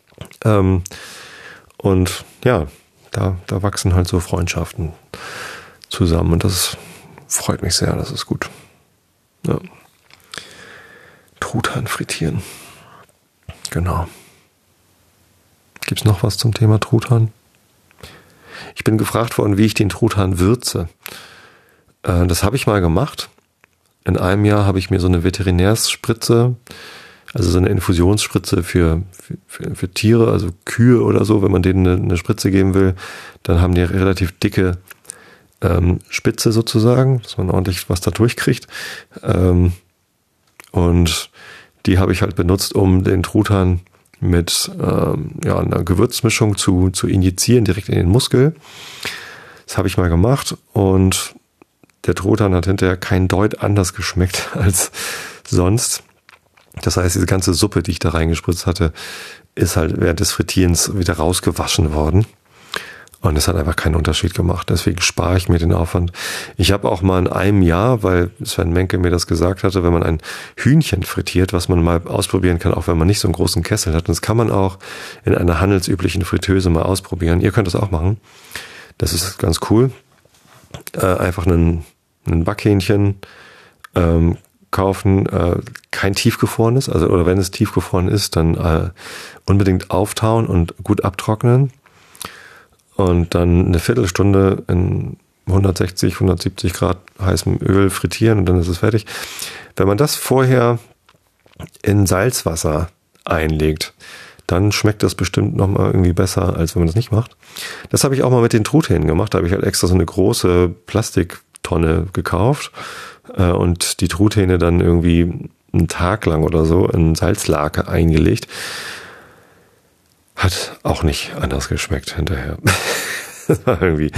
Und ja, da wachsen halt so Freundschaften zusammen und das freut mich sehr, das ist gut. Ja. Truthahn frittieren. Genau. Gibt's noch was zum Thema Truthahn? Ich bin gefragt worden, wie ich den Truthahn würze. Das habe ich mal gemacht. In einem Jahr habe ich mir so eine Veterinärspritze, also so eine Infusionsspritze für Tiere, also Kühe oder so, wenn man denen eine Spritze geben will, dann haben die relativ dicke Spitze sozusagen, dass man ordentlich was da durchkriegt. Und die habe ich halt benutzt, um den Truthahn mit einer Gewürzmischung zu injizieren, direkt in den Muskel. Das habe ich mal gemacht und der Truthahn hat hinterher kein Deut anders geschmeckt als sonst. Das heißt, diese ganze Suppe, die ich da reingespritzt hatte, ist halt während des Frittierens wieder rausgewaschen worden. Und es hat einfach keinen Unterschied gemacht. Deswegen spare ich mir den Aufwand. Ich habe auch mal in einem Jahr, weil Sven Menke mir das gesagt hatte, wenn man ein Hühnchen frittiert, was man mal ausprobieren kann, auch wenn man nicht so einen großen Kessel hat. Und das kann man auch in einer handelsüblichen Fritteuse mal ausprobieren. Ihr könnt das auch machen. Das ist ganz cool. Einfach ein Backhähnchen kaufen, kein tiefgefrorenes, also oder wenn es tiefgefroren ist, dann unbedingt auftauen und gut abtrocknen. Und dann eine Viertelstunde in 160, 170 Grad heißem Öl frittieren und dann ist es fertig. Wenn man das vorher in Salzwasser einlegt, dann schmeckt das bestimmt nochmal irgendwie besser, als wenn man das nicht macht. Das habe ich auch mal mit den Truthähnen gemacht. Da habe ich halt extra so eine große Plastiktonne gekauft und die Truthähne dann irgendwie einen Tag lang oder so in Salzlake eingelegt. Hat auch nicht anders geschmeckt hinterher. Das war irgendwie,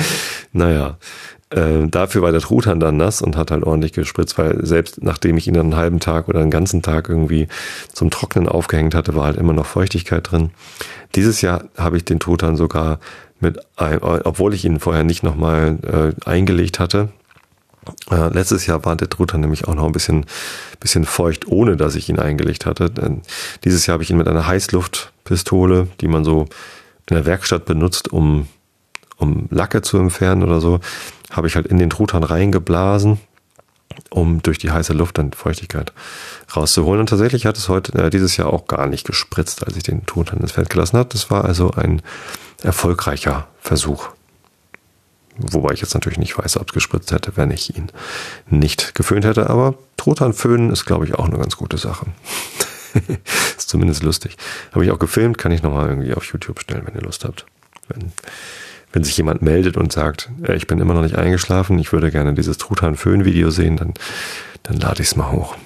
dafür war der Truthahn dann nass und hat halt ordentlich gespritzt, weil selbst nachdem ich ihn dann einen halben Tag oder einen ganzen Tag irgendwie zum Trocknen aufgehängt hatte, war halt immer noch Feuchtigkeit drin. Dieses Jahr habe ich den Truthahn sogar obwohl ich ihn vorher nicht nochmal eingelegt hatte. Letztes Jahr war der Truthahn nämlich auch noch ein bisschen feucht, ohne dass ich ihn eingelegt hatte. Dieses Jahr habe ich ihn mit einer Heißluftpistole, die man so in der Werkstatt benutzt, um Lacke zu entfernen oder so, habe ich halt in den Truthahn reingeblasen, um durch die heiße Luft dann Feuchtigkeit rauszuholen. Und tatsächlich hat es dieses Jahr auch gar nicht gespritzt, als ich den Truthahn ins Feld gelassen habe. Das war also ein erfolgreicher Versuch. Wobei ich jetzt natürlich nicht weiß, ob es gespritzt hätte, wenn ich ihn nicht geföhnt hätte. Aber Truthahn föhnen ist, glaube ich, auch eine ganz gute Sache. Ist zumindest lustig. Habe ich auch gefilmt, kann ich nochmal irgendwie auf YouTube stellen, wenn ihr Lust habt. Wenn sich jemand meldet und sagt, ich bin immer noch nicht eingeschlafen, ich würde gerne dieses Truthahn-Föhn-Video sehen, dann lade ich es mal hoch.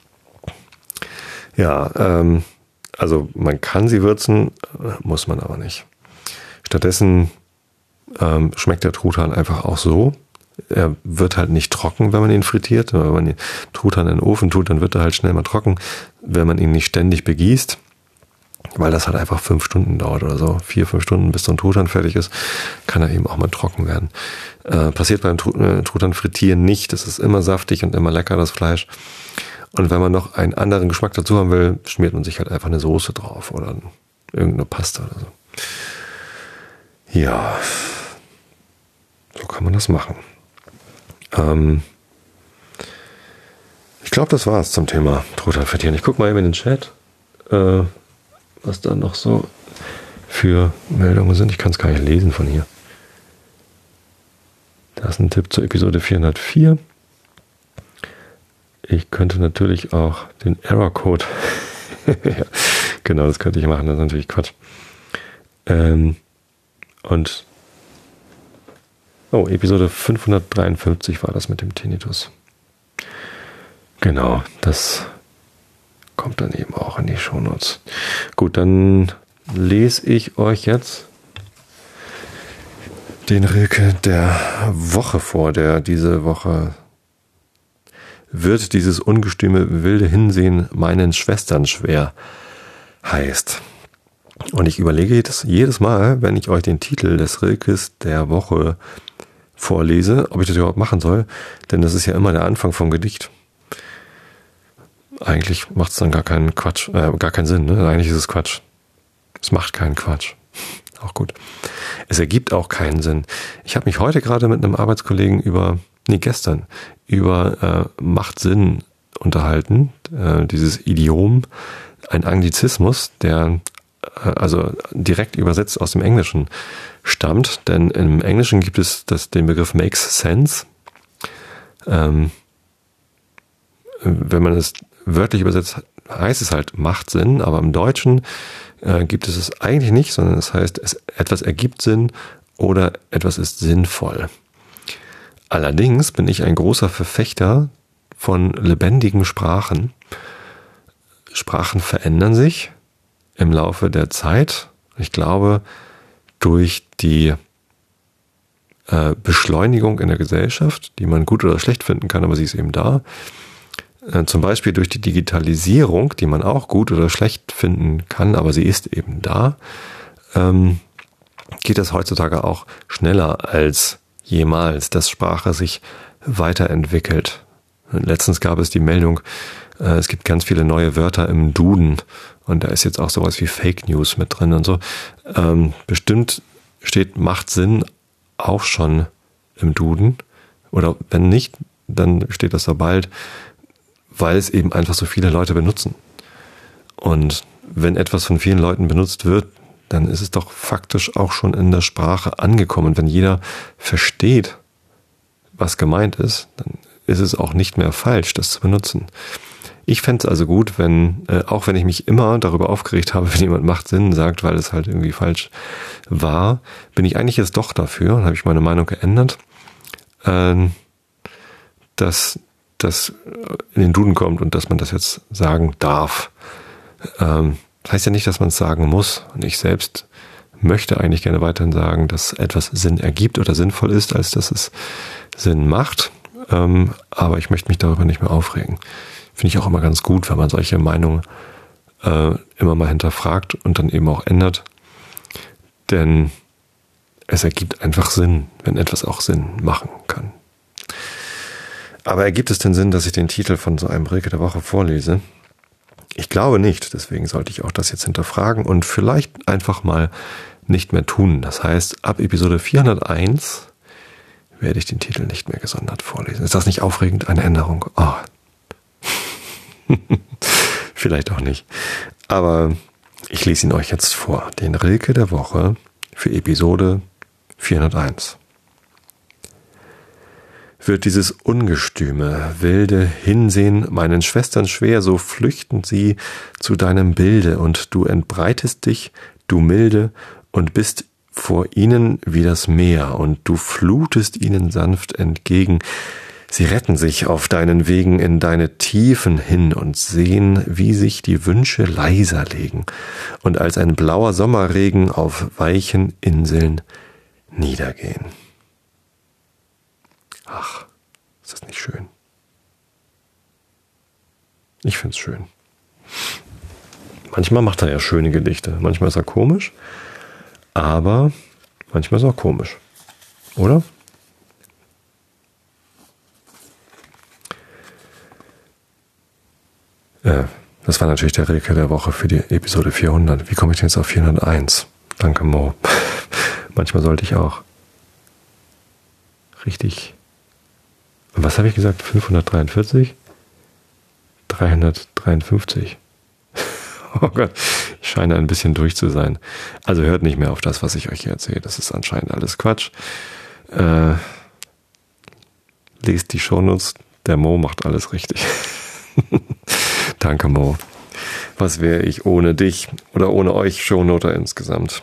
Ja, also man kann sie würzen, muss man aber nicht. Stattdessen schmeckt der Truthahn einfach auch so. Er wird halt nicht trocken, wenn man ihn frittiert. Wenn man den Truthahn in den Ofen tut, dann wird er halt schnell mal trocken, wenn man ihn nicht ständig begießt, weil das halt einfach 5 Stunden dauert oder so. 4-5 Stunden, bis so ein Truthahn fertig ist, kann er eben auch mal trocken werden. Passiert beim Truthahn frittieren nicht. Das ist immer saftig und immer lecker, das Fleisch. Und wenn man noch einen anderen Geschmack dazu haben will, schmiert man sich halt einfach eine Soße drauf oder irgendeine Pasta oder so. Ja, so kann man das machen. Ich glaube, das war's zum Thema Truthahn frittieren. Ich gucke mal eben in den Chat, was da noch so für Meldungen sind. Ich kann es gar nicht lesen von hier. Da ist ein Tipp zur Episode 404. Ich könnte natürlich auch den Error-Code ja, genau, das könnte ich machen. Das ist natürlich Quatsch. Episode 553 war das mit dem Tinnitus. Genau, das kommt dann eben auch in die Shownotes. Gut, dann lese ich euch jetzt den Rilke der Woche vor, der diese Woche wird dieses ungestüme wilde Hinsehen meinen Schwestern schwer heißt. Und ich überlege jedes Mal, wenn ich euch den Titel des Rilkes der Woche vorlese, ob ich das überhaupt machen soll, denn das ist ja immer der Anfang vom Gedicht. Eigentlich macht es dann gar keinen Sinn, ne? Eigentlich ist es Quatsch. Es macht keinen Quatsch. Auch gut. Es ergibt auch keinen Sinn. Ich habe mich heute gerade mit einem Arbeitskollegen gestern über macht Sinn unterhalten. Dieses Idiom, ein Anglizismus, der also direkt übersetzt aus dem Englischen stammt, denn im Englischen gibt es den Begriff makes sense. Wenn man es wörtlich übersetzt, heißt es halt macht Sinn, aber im Deutschen gibt es eigentlich nicht, sondern es heißt, etwas ergibt Sinn oder etwas ist sinnvoll. Allerdings bin ich ein großer Verfechter von lebendigen Sprachen. Sprachen verändern sich im Laufe der Zeit. Ich glaube, durch die Beschleunigung in der Gesellschaft, die man gut oder schlecht finden kann, aber sie ist eben da. Zum Beispiel durch die Digitalisierung, die man auch gut oder schlecht finden kann, aber sie ist eben da, geht es heutzutage auch schneller als jemals, dass Sprache sich weiterentwickelt. Letztens gab es die Meldung, es gibt ganz viele neue Wörter im Duden und da ist jetzt auch sowas wie Fake News mit drin und so. Bestimmt steht macht Sinn auch schon im Duden oder wenn nicht, dann steht das da bald, weil es eben einfach so viele Leute benutzen. Und wenn etwas von vielen Leuten benutzt wird, dann ist es doch faktisch auch schon in der Sprache angekommen. Wenn jeder versteht, was gemeint ist, dann ist es auch nicht mehr falsch, das zu benutzen. Ich fände es also gut, wenn, auch wenn ich mich immer darüber aufgeregt habe, wenn jemand macht Sinn sagt, weil es halt irgendwie falsch war, bin ich eigentlich jetzt doch dafür, und habe ich meine Meinung geändert, dass das in den Duden kommt und dass man das jetzt sagen darf. Das heißt ja nicht, dass man es sagen muss. Und ich selbst möchte eigentlich gerne weiterhin sagen, dass etwas Sinn ergibt oder sinnvoll ist, als dass es Sinn macht. Aber ich möchte mich darüber nicht mehr aufregen. Finde ich auch immer ganz gut, wenn man solche Meinungen immer mal hinterfragt und dann eben auch ändert. Denn es ergibt einfach Sinn, wenn etwas auch Sinn machen kann. Aber ergibt es denn Sinn, dass ich den Titel von so einem Rilke der Woche vorlese? Ich glaube nicht, deswegen sollte ich auch das jetzt hinterfragen und vielleicht einfach mal nicht mehr tun. Das heißt, ab Episode 401 werde ich den Titel nicht mehr gesondert vorlesen. Ist das nicht aufregend? Eine Änderung? Oh. Vielleicht auch nicht. Aber ich lese ihn euch jetzt vor. Den Rilke der Woche für Episode 401. Wird dieses ungestüme, wilde Hinsehen meinen Schwestern schwer, so flüchten sie zu deinem Bilde, und du entbreitest dich, du Milde, und bist vor ihnen wie das Meer, und du flutest ihnen sanft entgegen. Sie retten sich auf deinen Wegen in deine Tiefen hin und sehen, wie sich die Wünsche leiser legen und als ein blauer Sommerregen auf weichen Inseln niedergehen. Ach, ist das nicht schön? Ich find's schön. Manchmal macht er ja schöne Gedichte. Manchmal ist er komisch, aber manchmal ist er auch komisch. Oder? Das war natürlich der Rilke der Woche für die Episode 400. Wie komme ich denn jetzt auf 401? Danke, Mo. Manchmal sollte ich auch richtig... Was habe ich gesagt? 543? 353. Oh Gott, ich scheine ein bisschen durch zu sein. Also hört nicht mehr auf das, was ich euch hier erzähle. Das ist anscheinend alles Quatsch. Lest die Shownotes. Der Mo macht alles richtig. Danke, Mo. Was wäre ich ohne dich oder ohne euch Shownoter insgesamt?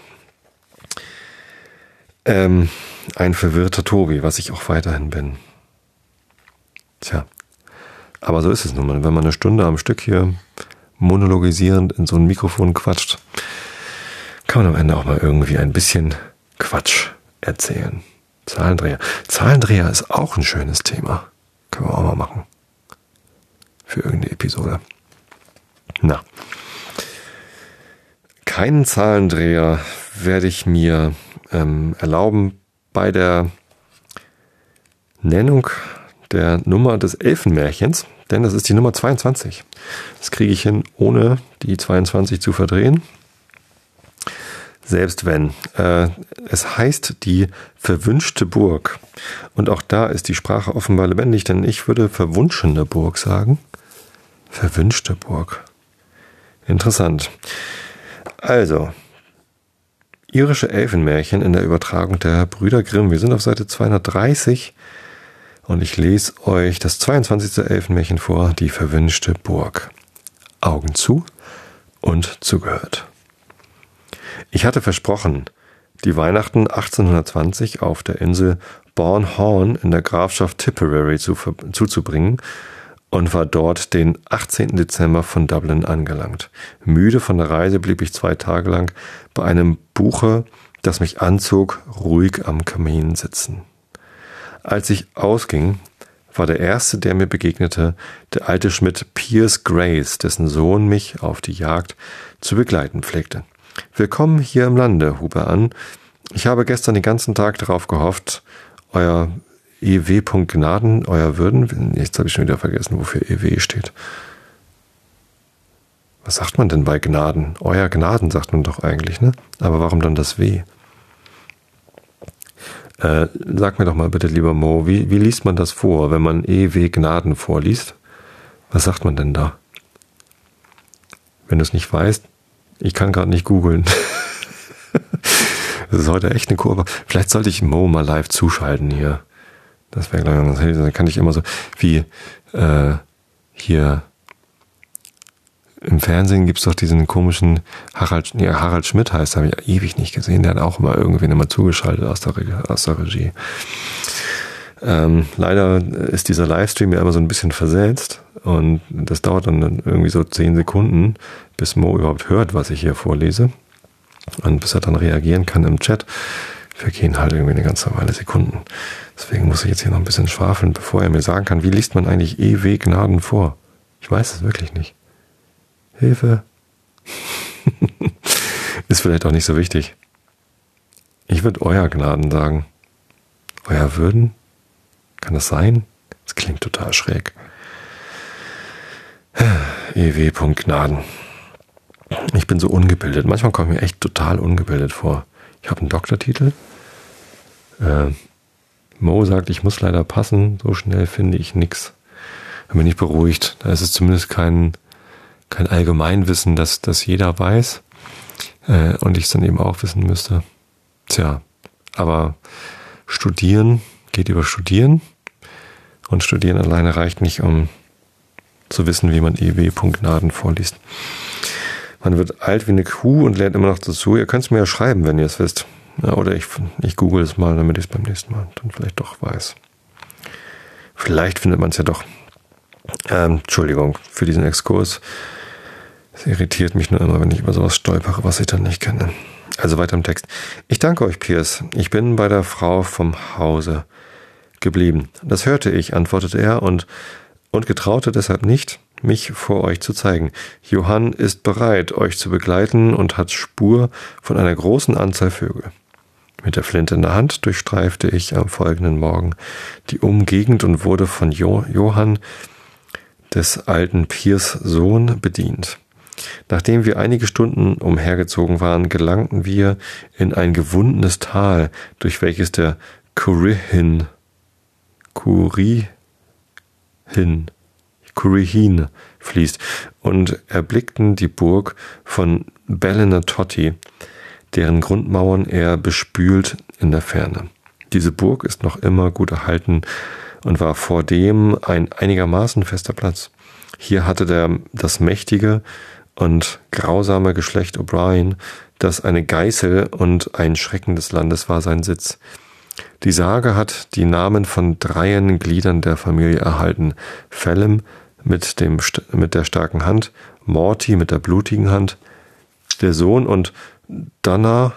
Ein verwirrter Tobi, was ich auch weiterhin bin. Tja, aber so ist es nun mal. Wenn man eine Stunde am Stück hier monologisierend in so ein Mikrofon quatscht, kann man am Ende auch mal irgendwie ein bisschen Quatsch erzählen. Zahlendreher. Zahlendreher ist auch ein schönes Thema. Können wir auch mal machen. Für irgendeine Episode. Na. keinen Zahlendreher werde ich mir erlauben, bei der Nennung der Nummer des Elfenmärchens, denn das ist die Nummer 22. Das kriege ich hin, ohne die 22 zu verdrehen. Selbst wenn. Es heißt die verwünschte Burg. Und auch da ist die Sprache offenbar lebendig, denn ich würde verwunschene Burg sagen. Verwünschte Burg. Interessant. Also, irische Elfenmärchen in der Übertragung der Brüder Grimm. Wir sind auf Seite 230 und ich lese euch das 22. Elfenmärchen vor, die verwünschte Burg. Augen zu und zugehört. Ich hatte versprochen, die Weihnachten 1820 auf der Insel Bornholm in der Grafschaft Tipperary zuzubringen und war dort den 18. Dezember von Dublin angelangt. Müde von der Reise blieb ich 2 Tage lang bei einem Buche, das mich anzog, ruhig am Kamin sitzen. Als ich ausging, war der Erste, der mir begegnete, der alte Schmied Piers Grace, dessen Sohn mich auf die Jagd zu begleiten pflegte. »Willkommen hier im Lande«, hub er an. »Ich habe gestern den ganzen Tag darauf gehofft, euer EW. Gnaden, euer Würden«, jetzt habe ich schon wieder vergessen, wofür EW steht. Was sagt man denn bei Gnaden? Euer Gnaden sagt man doch eigentlich, ne? Aber warum dann das W? Sag mir doch mal bitte, lieber Mo, wie liest man das vor, wenn man EW Gnaden vorliest? Was sagt man denn da? Wenn du es nicht weißt, ich kann gerade nicht googeln. Das ist heute echt eine Kurve. Vielleicht sollte ich Mo mal live zuschalten hier. Das wäre gleich ganz hilfreich. Dann kann ich immer so wie hier im Fernsehen gibt es doch diesen komischen Harald Schmidt heißt, habe ich ewig nicht gesehen. Der hat auch immer irgendwen immer zugeschaltet aus der Regie. Leider ist dieser Livestream ja immer so ein bisschen versetzt und das dauert dann irgendwie so 10 Sekunden, bis Mo überhaupt hört, was ich hier vorlese und bis er dann reagieren kann im Chat, vergehen halt irgendwie eine ganze Weile Sekunden. Deswegen muss ich jetzt hier noch ein bisschen schwafeln, bevor er mir sagen kann, wie liest man eigentlich EW Gnaden vor? Ich weiß es wirklich nicht. Hilfe. Ist vielleicht auch nicht so wichtig. Ich würde euer Gnaden sagen. Euer Würden? Kann das sein? Das klingt total schräg. EW. Gnaden. Ich bin so ungebildet. Manchmal komme ich mir echt total ungebildet vor. Ich habe einen Doktortitel. Mo sagt, ich muss leider passen. So schnell finde ich nichts. Dann bin ich beruhigt. Da ist es zumindest kein Allgemeinwissen, das jeder weiß. Und ich es dann eben auch wissen müsste. Tja, aber studieren geht über Studieren. Und Studieren alleine reicht nicht, um zu wissen, wie man EW. Gnaden vorliest. Man wird alt wie eine Kuh und lernt immer noch dazu. Ihr könnt es mir ja schreiben, wenn ihr es wisst. Ja, oder ich google es mal, damit ich es beim nächsten Mal dann vielleicht doch weiß. Vielleicht findet man es ja doch. Entschuldigung für diesen Exkurs. Es irritiert mich nur immer, wenn ich über sowas stolpere, was ich dann nicht kenne. Also weiter im Text. Ich danke euch, Piers. Ich bin bei der Frau vom Hause geblieben. Das hörte ich, antwortete er und getraute deshalb nicht, mich vor euch zu zeigen. Johann ist bereit, euch zu begleiten und hat Spur von einer großen Anzahl Vögel. Mit der Flinte in der Hand durchstreifte ich am folgenden Morgen die Umgegend und wurde von Johann, des alten Piers Sohn, bedient. Nachdem wir einige Stunden umhergezogen waren, gelangten wir in ein gewundenes Tal, durch welches der Currihin fließt, und erblickten die Burg von Ballinatotti, deren Grundmauern er bespült in der Ferne. Diese Burg ist noch immer gut erhalten und war vordem ein einigermaßen fester Platz. Hier hatte das mächtige und grausame Geschlecht O'Brien, das eine Geißel und ein Schrecken des Landes war, sein Sitz. Die Sage hat die Namen von 3 Gliedern der Familie erhalten: Phelim mit der starken Hand, Morty mit der blutigen Hand, der Sohn, und Donogh,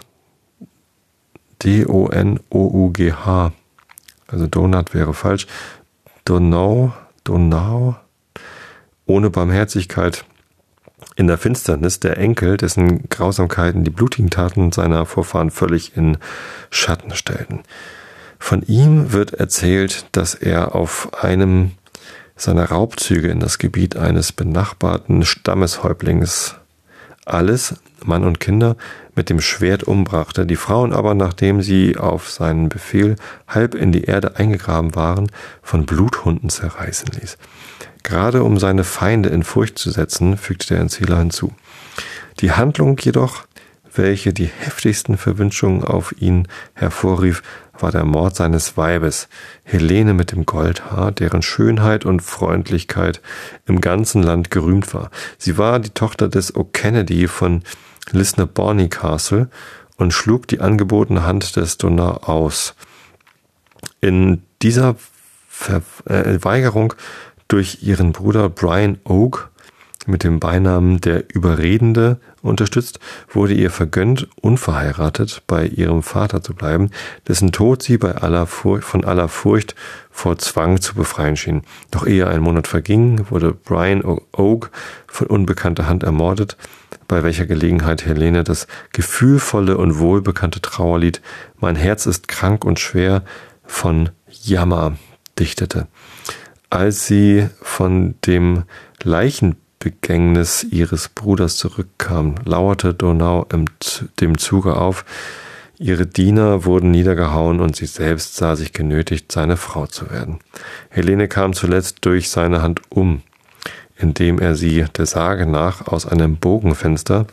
D-O-N-O-U-G-H, also Donut wäre falsch, Donau, ohne Barmherzigkeit, In der Finsternis der Enkel, dessen Grausamkeiten die blutigen Taten seiner Vorfahren völlig in Schatten stellten. Von ihm wird erzählt, dass er auf einem seiner Raubzüge in das Gebiet eines benachbarten Stammeshäuptlings alles, Mann und Kinder, mit dem Schwert umbrachte, die Frauen aber, nachdem sie auf seinen Befehl halb in die Erde eingegraben waren, von Bluthunden zerreißen ließ. Gerade um seine Feinde in Furcht zu setzen, fügte der Erzähler hinzu. Die Handlung jedoch, welche die heftigsten Verwünschungen auf ihn hervorrief, war der Mord seines Weibes, Helene mit dem Goldhaar, deren Schönheit und Freundlichkeit im ganzen Land gerühmt war. Sie war die Tochter des O'Kennedy von Lisnaborny Castle und schlug die angebotene Hand des Donner aus. In dieser Weigerung durch ihren Bruder Brian Oak mit dem Beinamen der Überredende unterstützt, wurde ihr vergönnt, unverheiratet bei ihrem Vater zu bleiben, dessen Tod sie von aller Furcht vor Zwang zu befreien schien. Doch ehe ein Monat verging, wurde Brian Oak von unbekannter Hand ermordet, bei welcher Gelegenheit Helene das gefühlvolle und wohlbekannte Trauerlied »Mein Herz ist krank und schwer« von Jammer dichtete. Als sie von dem Leichenbegängnis ihres Bruders zurückkam, lauerte Donau dem Zuge auf. Ihre Diener wurden niedergehauen und sie selbst sah sich genötigt, seine Frau zu werden. Helene kam zuletzt durch seine Hand um, indem er sie der Sage nach aus einem Bogenfenster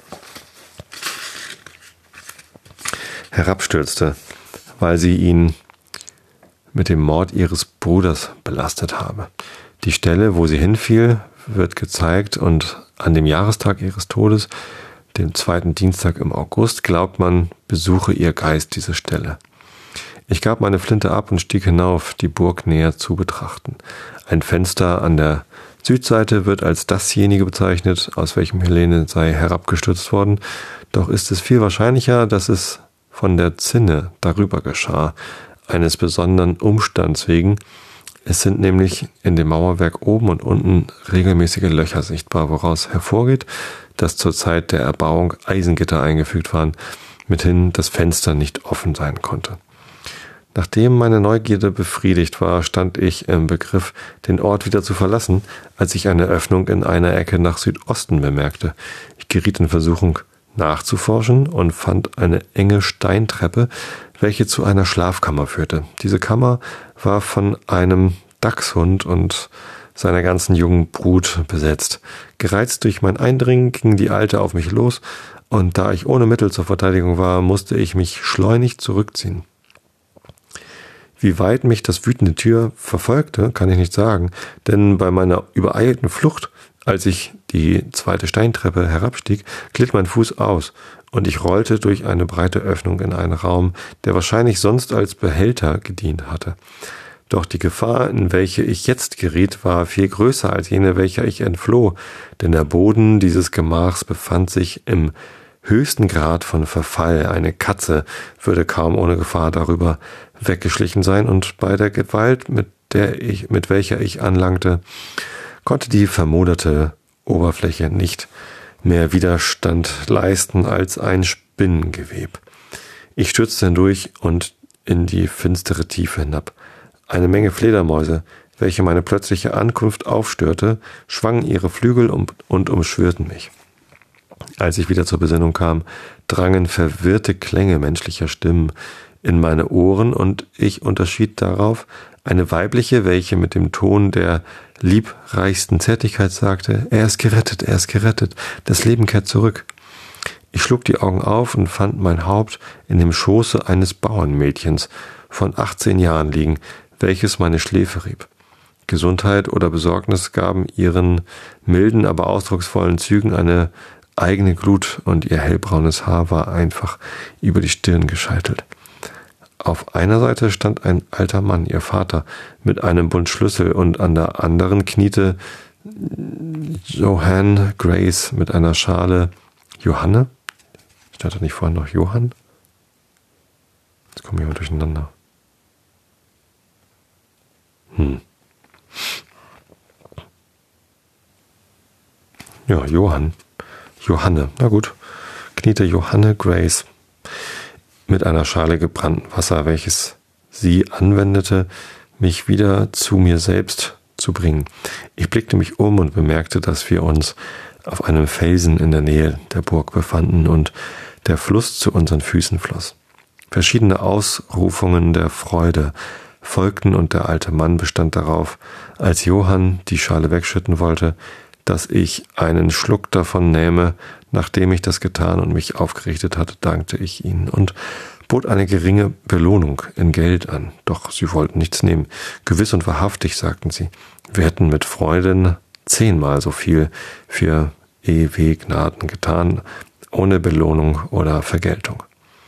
herabstürzte, weil sie ihn mit dem Mord ihres Bruders belastet habe. Die Stelle, wo sie hinfiel, wird gezeigt und an dem Jahrestag ihres Todes, dem 2. Dienstag im August, glaubt man, besuche ihr Geist diese Stelle. Ich gab meine Flinte ab und stieg hinauf, die Burg näher zu betrachten. Ein Fenster an der Südseite wird als dasjenige bezeichnet, aus welchem Helene sei herabgestürzt worden, doch ist es viel wahrscheinlicher, dass es von der Zinne darüber geschah, eines besonderen Umstands wegen. Es sind nämlich in dem Mauerwerk oben und unten regelmäßige Löcher sichtbar, woraus hervorgeht, dass zur Zeit der Erbauung Eisengitter eingefügt waren, mithin das Fenster nicht offen sein konnte. Nachdem meine Neugierde befriedigt war, stand ich im Begriff, den Ort wieder zu verlassen, als ich eine Öffnung in einer Ecke nach Südosten bemerkte. Ich geriet in Versuchung, nachzuforschen und fand eine enge Steintreppe, welche zu einer Schlafkammer führte. Diese Kammer war von einem Dachshund und seiner ganzen jungen Brut besetzt. Gereizt durch mein Eindringen ging die Alte auf mich los, und da ich ohne Mittel zur Verteidigung war, musste ich mich schleunig zurückziehen. Wie weit mich das wütende Tier verfolgte, kann ich nicht sagen, denn bei meiner übereilten Flucht, als ich die 2. Steintreppe herabstieg, glitt mein Fuß aus und ich rollte durch eine breite Öffnung in einen Raum, der wahrscheinlich sonst als Behälter gedient hatte. Doch die Gefahr, in welche ich jetzt geriet, war viel größer als jene, welcher ich entfloh, denn der Boden dieses Gemachs befand sich im höchsten Grad von Verfall. Eine Katze würde kaum ohne Gefahr darüber weggeschlichen sein, und bei der Gewalt, mit welcher ich anlangte, konnte die vermoderte Oberfläche nicht mehr Widerstand leisten als ein Spinnengeweb. Ich stürzte hindurch und in die finstere Tiefe hinab. Eine Menge Fledermäuse, welche meine plötzliche Ankunft aufstörte, schwangen ihre Flügel und umschwirrten mich. Als ich wieder zur Besinnung kam, drangen verwirrte Klänge menschlicher Stimmen in meine Ohren, und ich unterschied darauf eine weibliche, welche mit dem Ton der liebreichsten Zärtlichkeit sagte: Er ist gerettet, das Leben kehrt zurück. Ich schlug die Augen auf und fand mein Haupt in dem Schoße eines Bauernmädchens von 18 Jahren liegen, welches meine Schläfe rieb. Gesundheit oder Besorgnis gaben ihren milden, aber ausdrucksvollen Zügen eine eigene Glut, und ihr hellbraunes Haar war einfach über die Stirn gescheitelt. Auf einer Seite stand ein alter Mann, ihr Vater, mit einem Bund Schlüssel, und an der anderen kniete Johanne Grace mit einer Schale. Johanne? Stand da nicht vorhin noch Johann? Jetzt komme ich mal durcheinander. Ja, Johann. Johanne, na gut, kniete Johanne Grace mit einer Schale gebrannten Wasser, welches sie anwendete, mich wieder zu mir selbst zu bringen. Ich blickte mich um und bemerkte, dass wir uns auf einem Felsen in der Nähe der Burg befanden und der Fluss zu unseren Füßen floss. Verschiedene Ausrufungen der Freude folgten und der alte Mann bestand darauf, als Johann die Schale wegschütten wollte, dass ich einen Schluck davon nähme. Nachdem ich das getan und mich aufgerichtet hatte, dankte ich ihnen und bot eine geringe Belohnung in Geld an. Doch sie wollten nichts nehmen. Gewiss und wahrhaftig, sagten sie, wir hätten mit Freuden 10-mal so viel für EW-Gnaden getan, ohne Belohnung oder Vergeltung.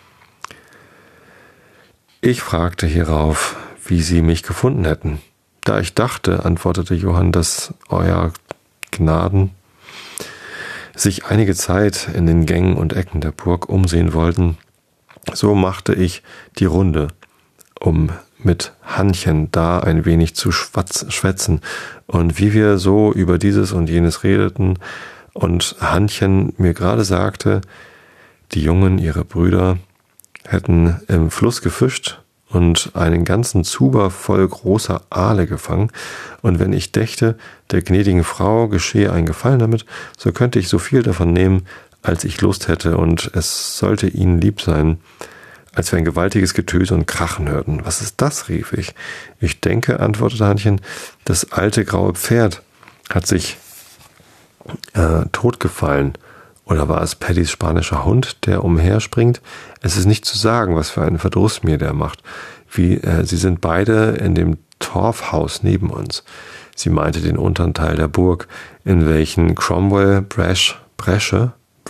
Ich fragte hierauf, wie sie mich gefunden hätten. Da ich dachte, antwortete Johann, dass euer Gnaden sich einige Zeit in den Gängen und Ecken der Burg umsehen wollten, so machte ich die Runde, um mit Hannchen da ein wenig zu schwätzen. Und wie wir so über dieses und jenes redeten und Hannchen mir gerade sagte, die Jungen, ihre Brüder, hätten im Fluss gefischt und einen ganzen Zuber voll großer Aale gefangen, und wenn ich dächte, der gnädigen Frau geschehe ein Gefallen damit, so könnte ich so viel davon nehmen, als ich Lust hätte, und es sollte ihnen lieb sein, als wir ein gewaltiges Getöse und Krachen hörten. Was ist das? Rief ich. Ich denke, antwortete Hannchen, das alte graue Pferd hat sich totgefallen. Oder war es Paddys spanischer Hund, der umherspringt? Es ist nicht zu sagen, was für einen Verdruss mir der macht. Sie sind beide in dem Torfhaus neben uns. Sie meinte den unteren Teil der Burg, in welchen Cromwell Bresche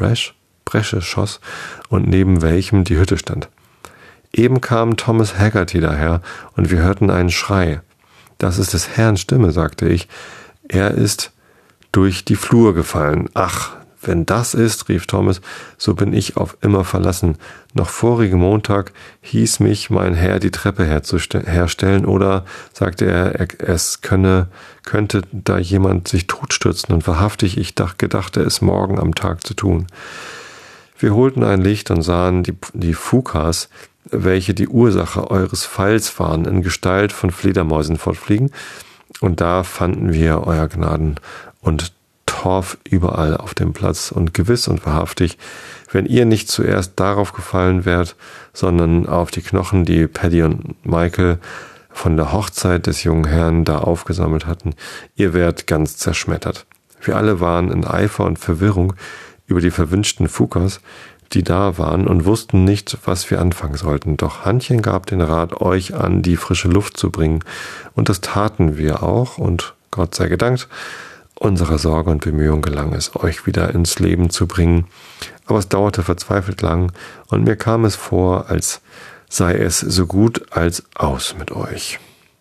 schoss und neben welchem die Hütte stand. Eben kam Thomas Haggerty daher und wir hörten einen Schrei. Das ist des Herrn Stimme, sagte ich. Er ist durch die Flur gefallen. Ach, wenn das ist, rief Thomas, so bin ich auf immer verlassen. Noch vorigen Montag hieß mich mein Herr die Treppe herstellen, oder sagte er, es könnte da jemand sich totstürzen, und wahrhaftig, ich gedachte es morgen am Tag zu tun. Wir holten ein Licht und sahen die Fukas, welche die Ursache eures Falls waren, in Gestalt von Fledermäusen fortfliegen, und da fanden wir euer Gnaden und Torf überall auf dem Platz, und gewiss und wahrhaftig, wenn ihr nicht zuerst darauf gefallen wärt, sondern auf die Knochen, die Paddy und Michael von der Hochzeit des jungen Herrn da aufgesammelt hatten, ihr wärt ganz zerschmettert. Wir alle waren in Eifer und Verwirrung über die verwünschten Fukas, die da waren, und wussten nicht, was wir anfangen sollten. Doch Hannchen gab den Rat, euch an die frische Luft zu bringen, und das taten wir auch, und Gott sei gedankt, unserer Sorge und Bemühung gelang es, euch wieder ins Leben zu bringen. Aber es dauerte verzweifelt lang, und mir kam es vor, als sei es so gut als aus mit euch.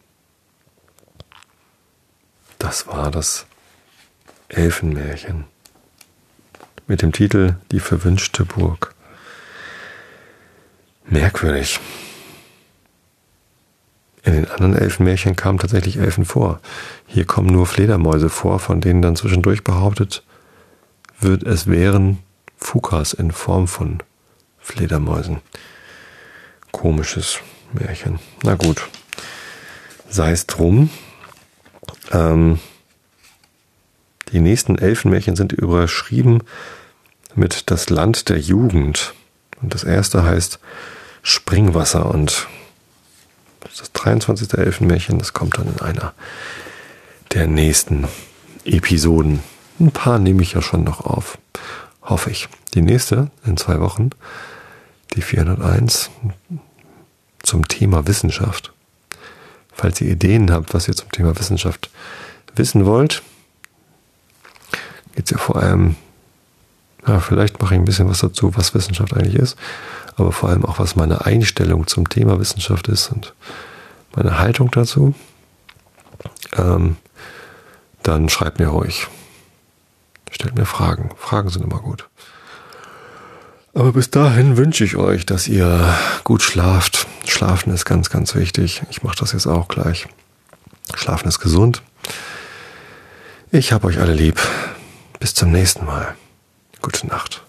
Das war das Elfenmärchen mit dem Titel Die verwünschte Burg. Merkwürdig. In den anderen Elfenmärchen kamen tatsächlich Elfen vor. Hier kommen nur Fledermäuse vor, von denen dann zwischendurch behauptet wird, es wären Fukas in Form von Fledermäusen. Komisches Märchen. Na gut, sei es drum. Die nächsten Elfenmärchen sind überschrieben mit Das Land der Jugend. Und das erste heißt Springwasser, und das 23. Elfenmärchen, das kommt dann in einer der nächsten Episoden. Ein paar nehme ich ja schon noch auf, hoffe ich. Die nächste in 2 Wochen, die 401, zum Thema Wissenschaft. Falls ihr Ideen habt, was ihr zum Thema Wissenschaft wissen wollt, geht es ja vor allem, vielleicht mache ich ein bisschen was dazu, was Wissenschaft eigentlich ist, aber vor allem auch, was meine Einstellung zum Thema Wissenschaft ist und meine Haltung dazu. Dann schreibt mir ruhig. Stellt mir Fragen. Fragen sind immer gut. Aber bis dahin wünsche ich euch, dass ihr gut schlaft. Schlafen ist ganz, ganz wichtig. Ich mache das jetzt auch gleich. Schlafen ist gesund. Ich hab euch alle lieb. Bis zum nächsten Mal. Gute Nacht.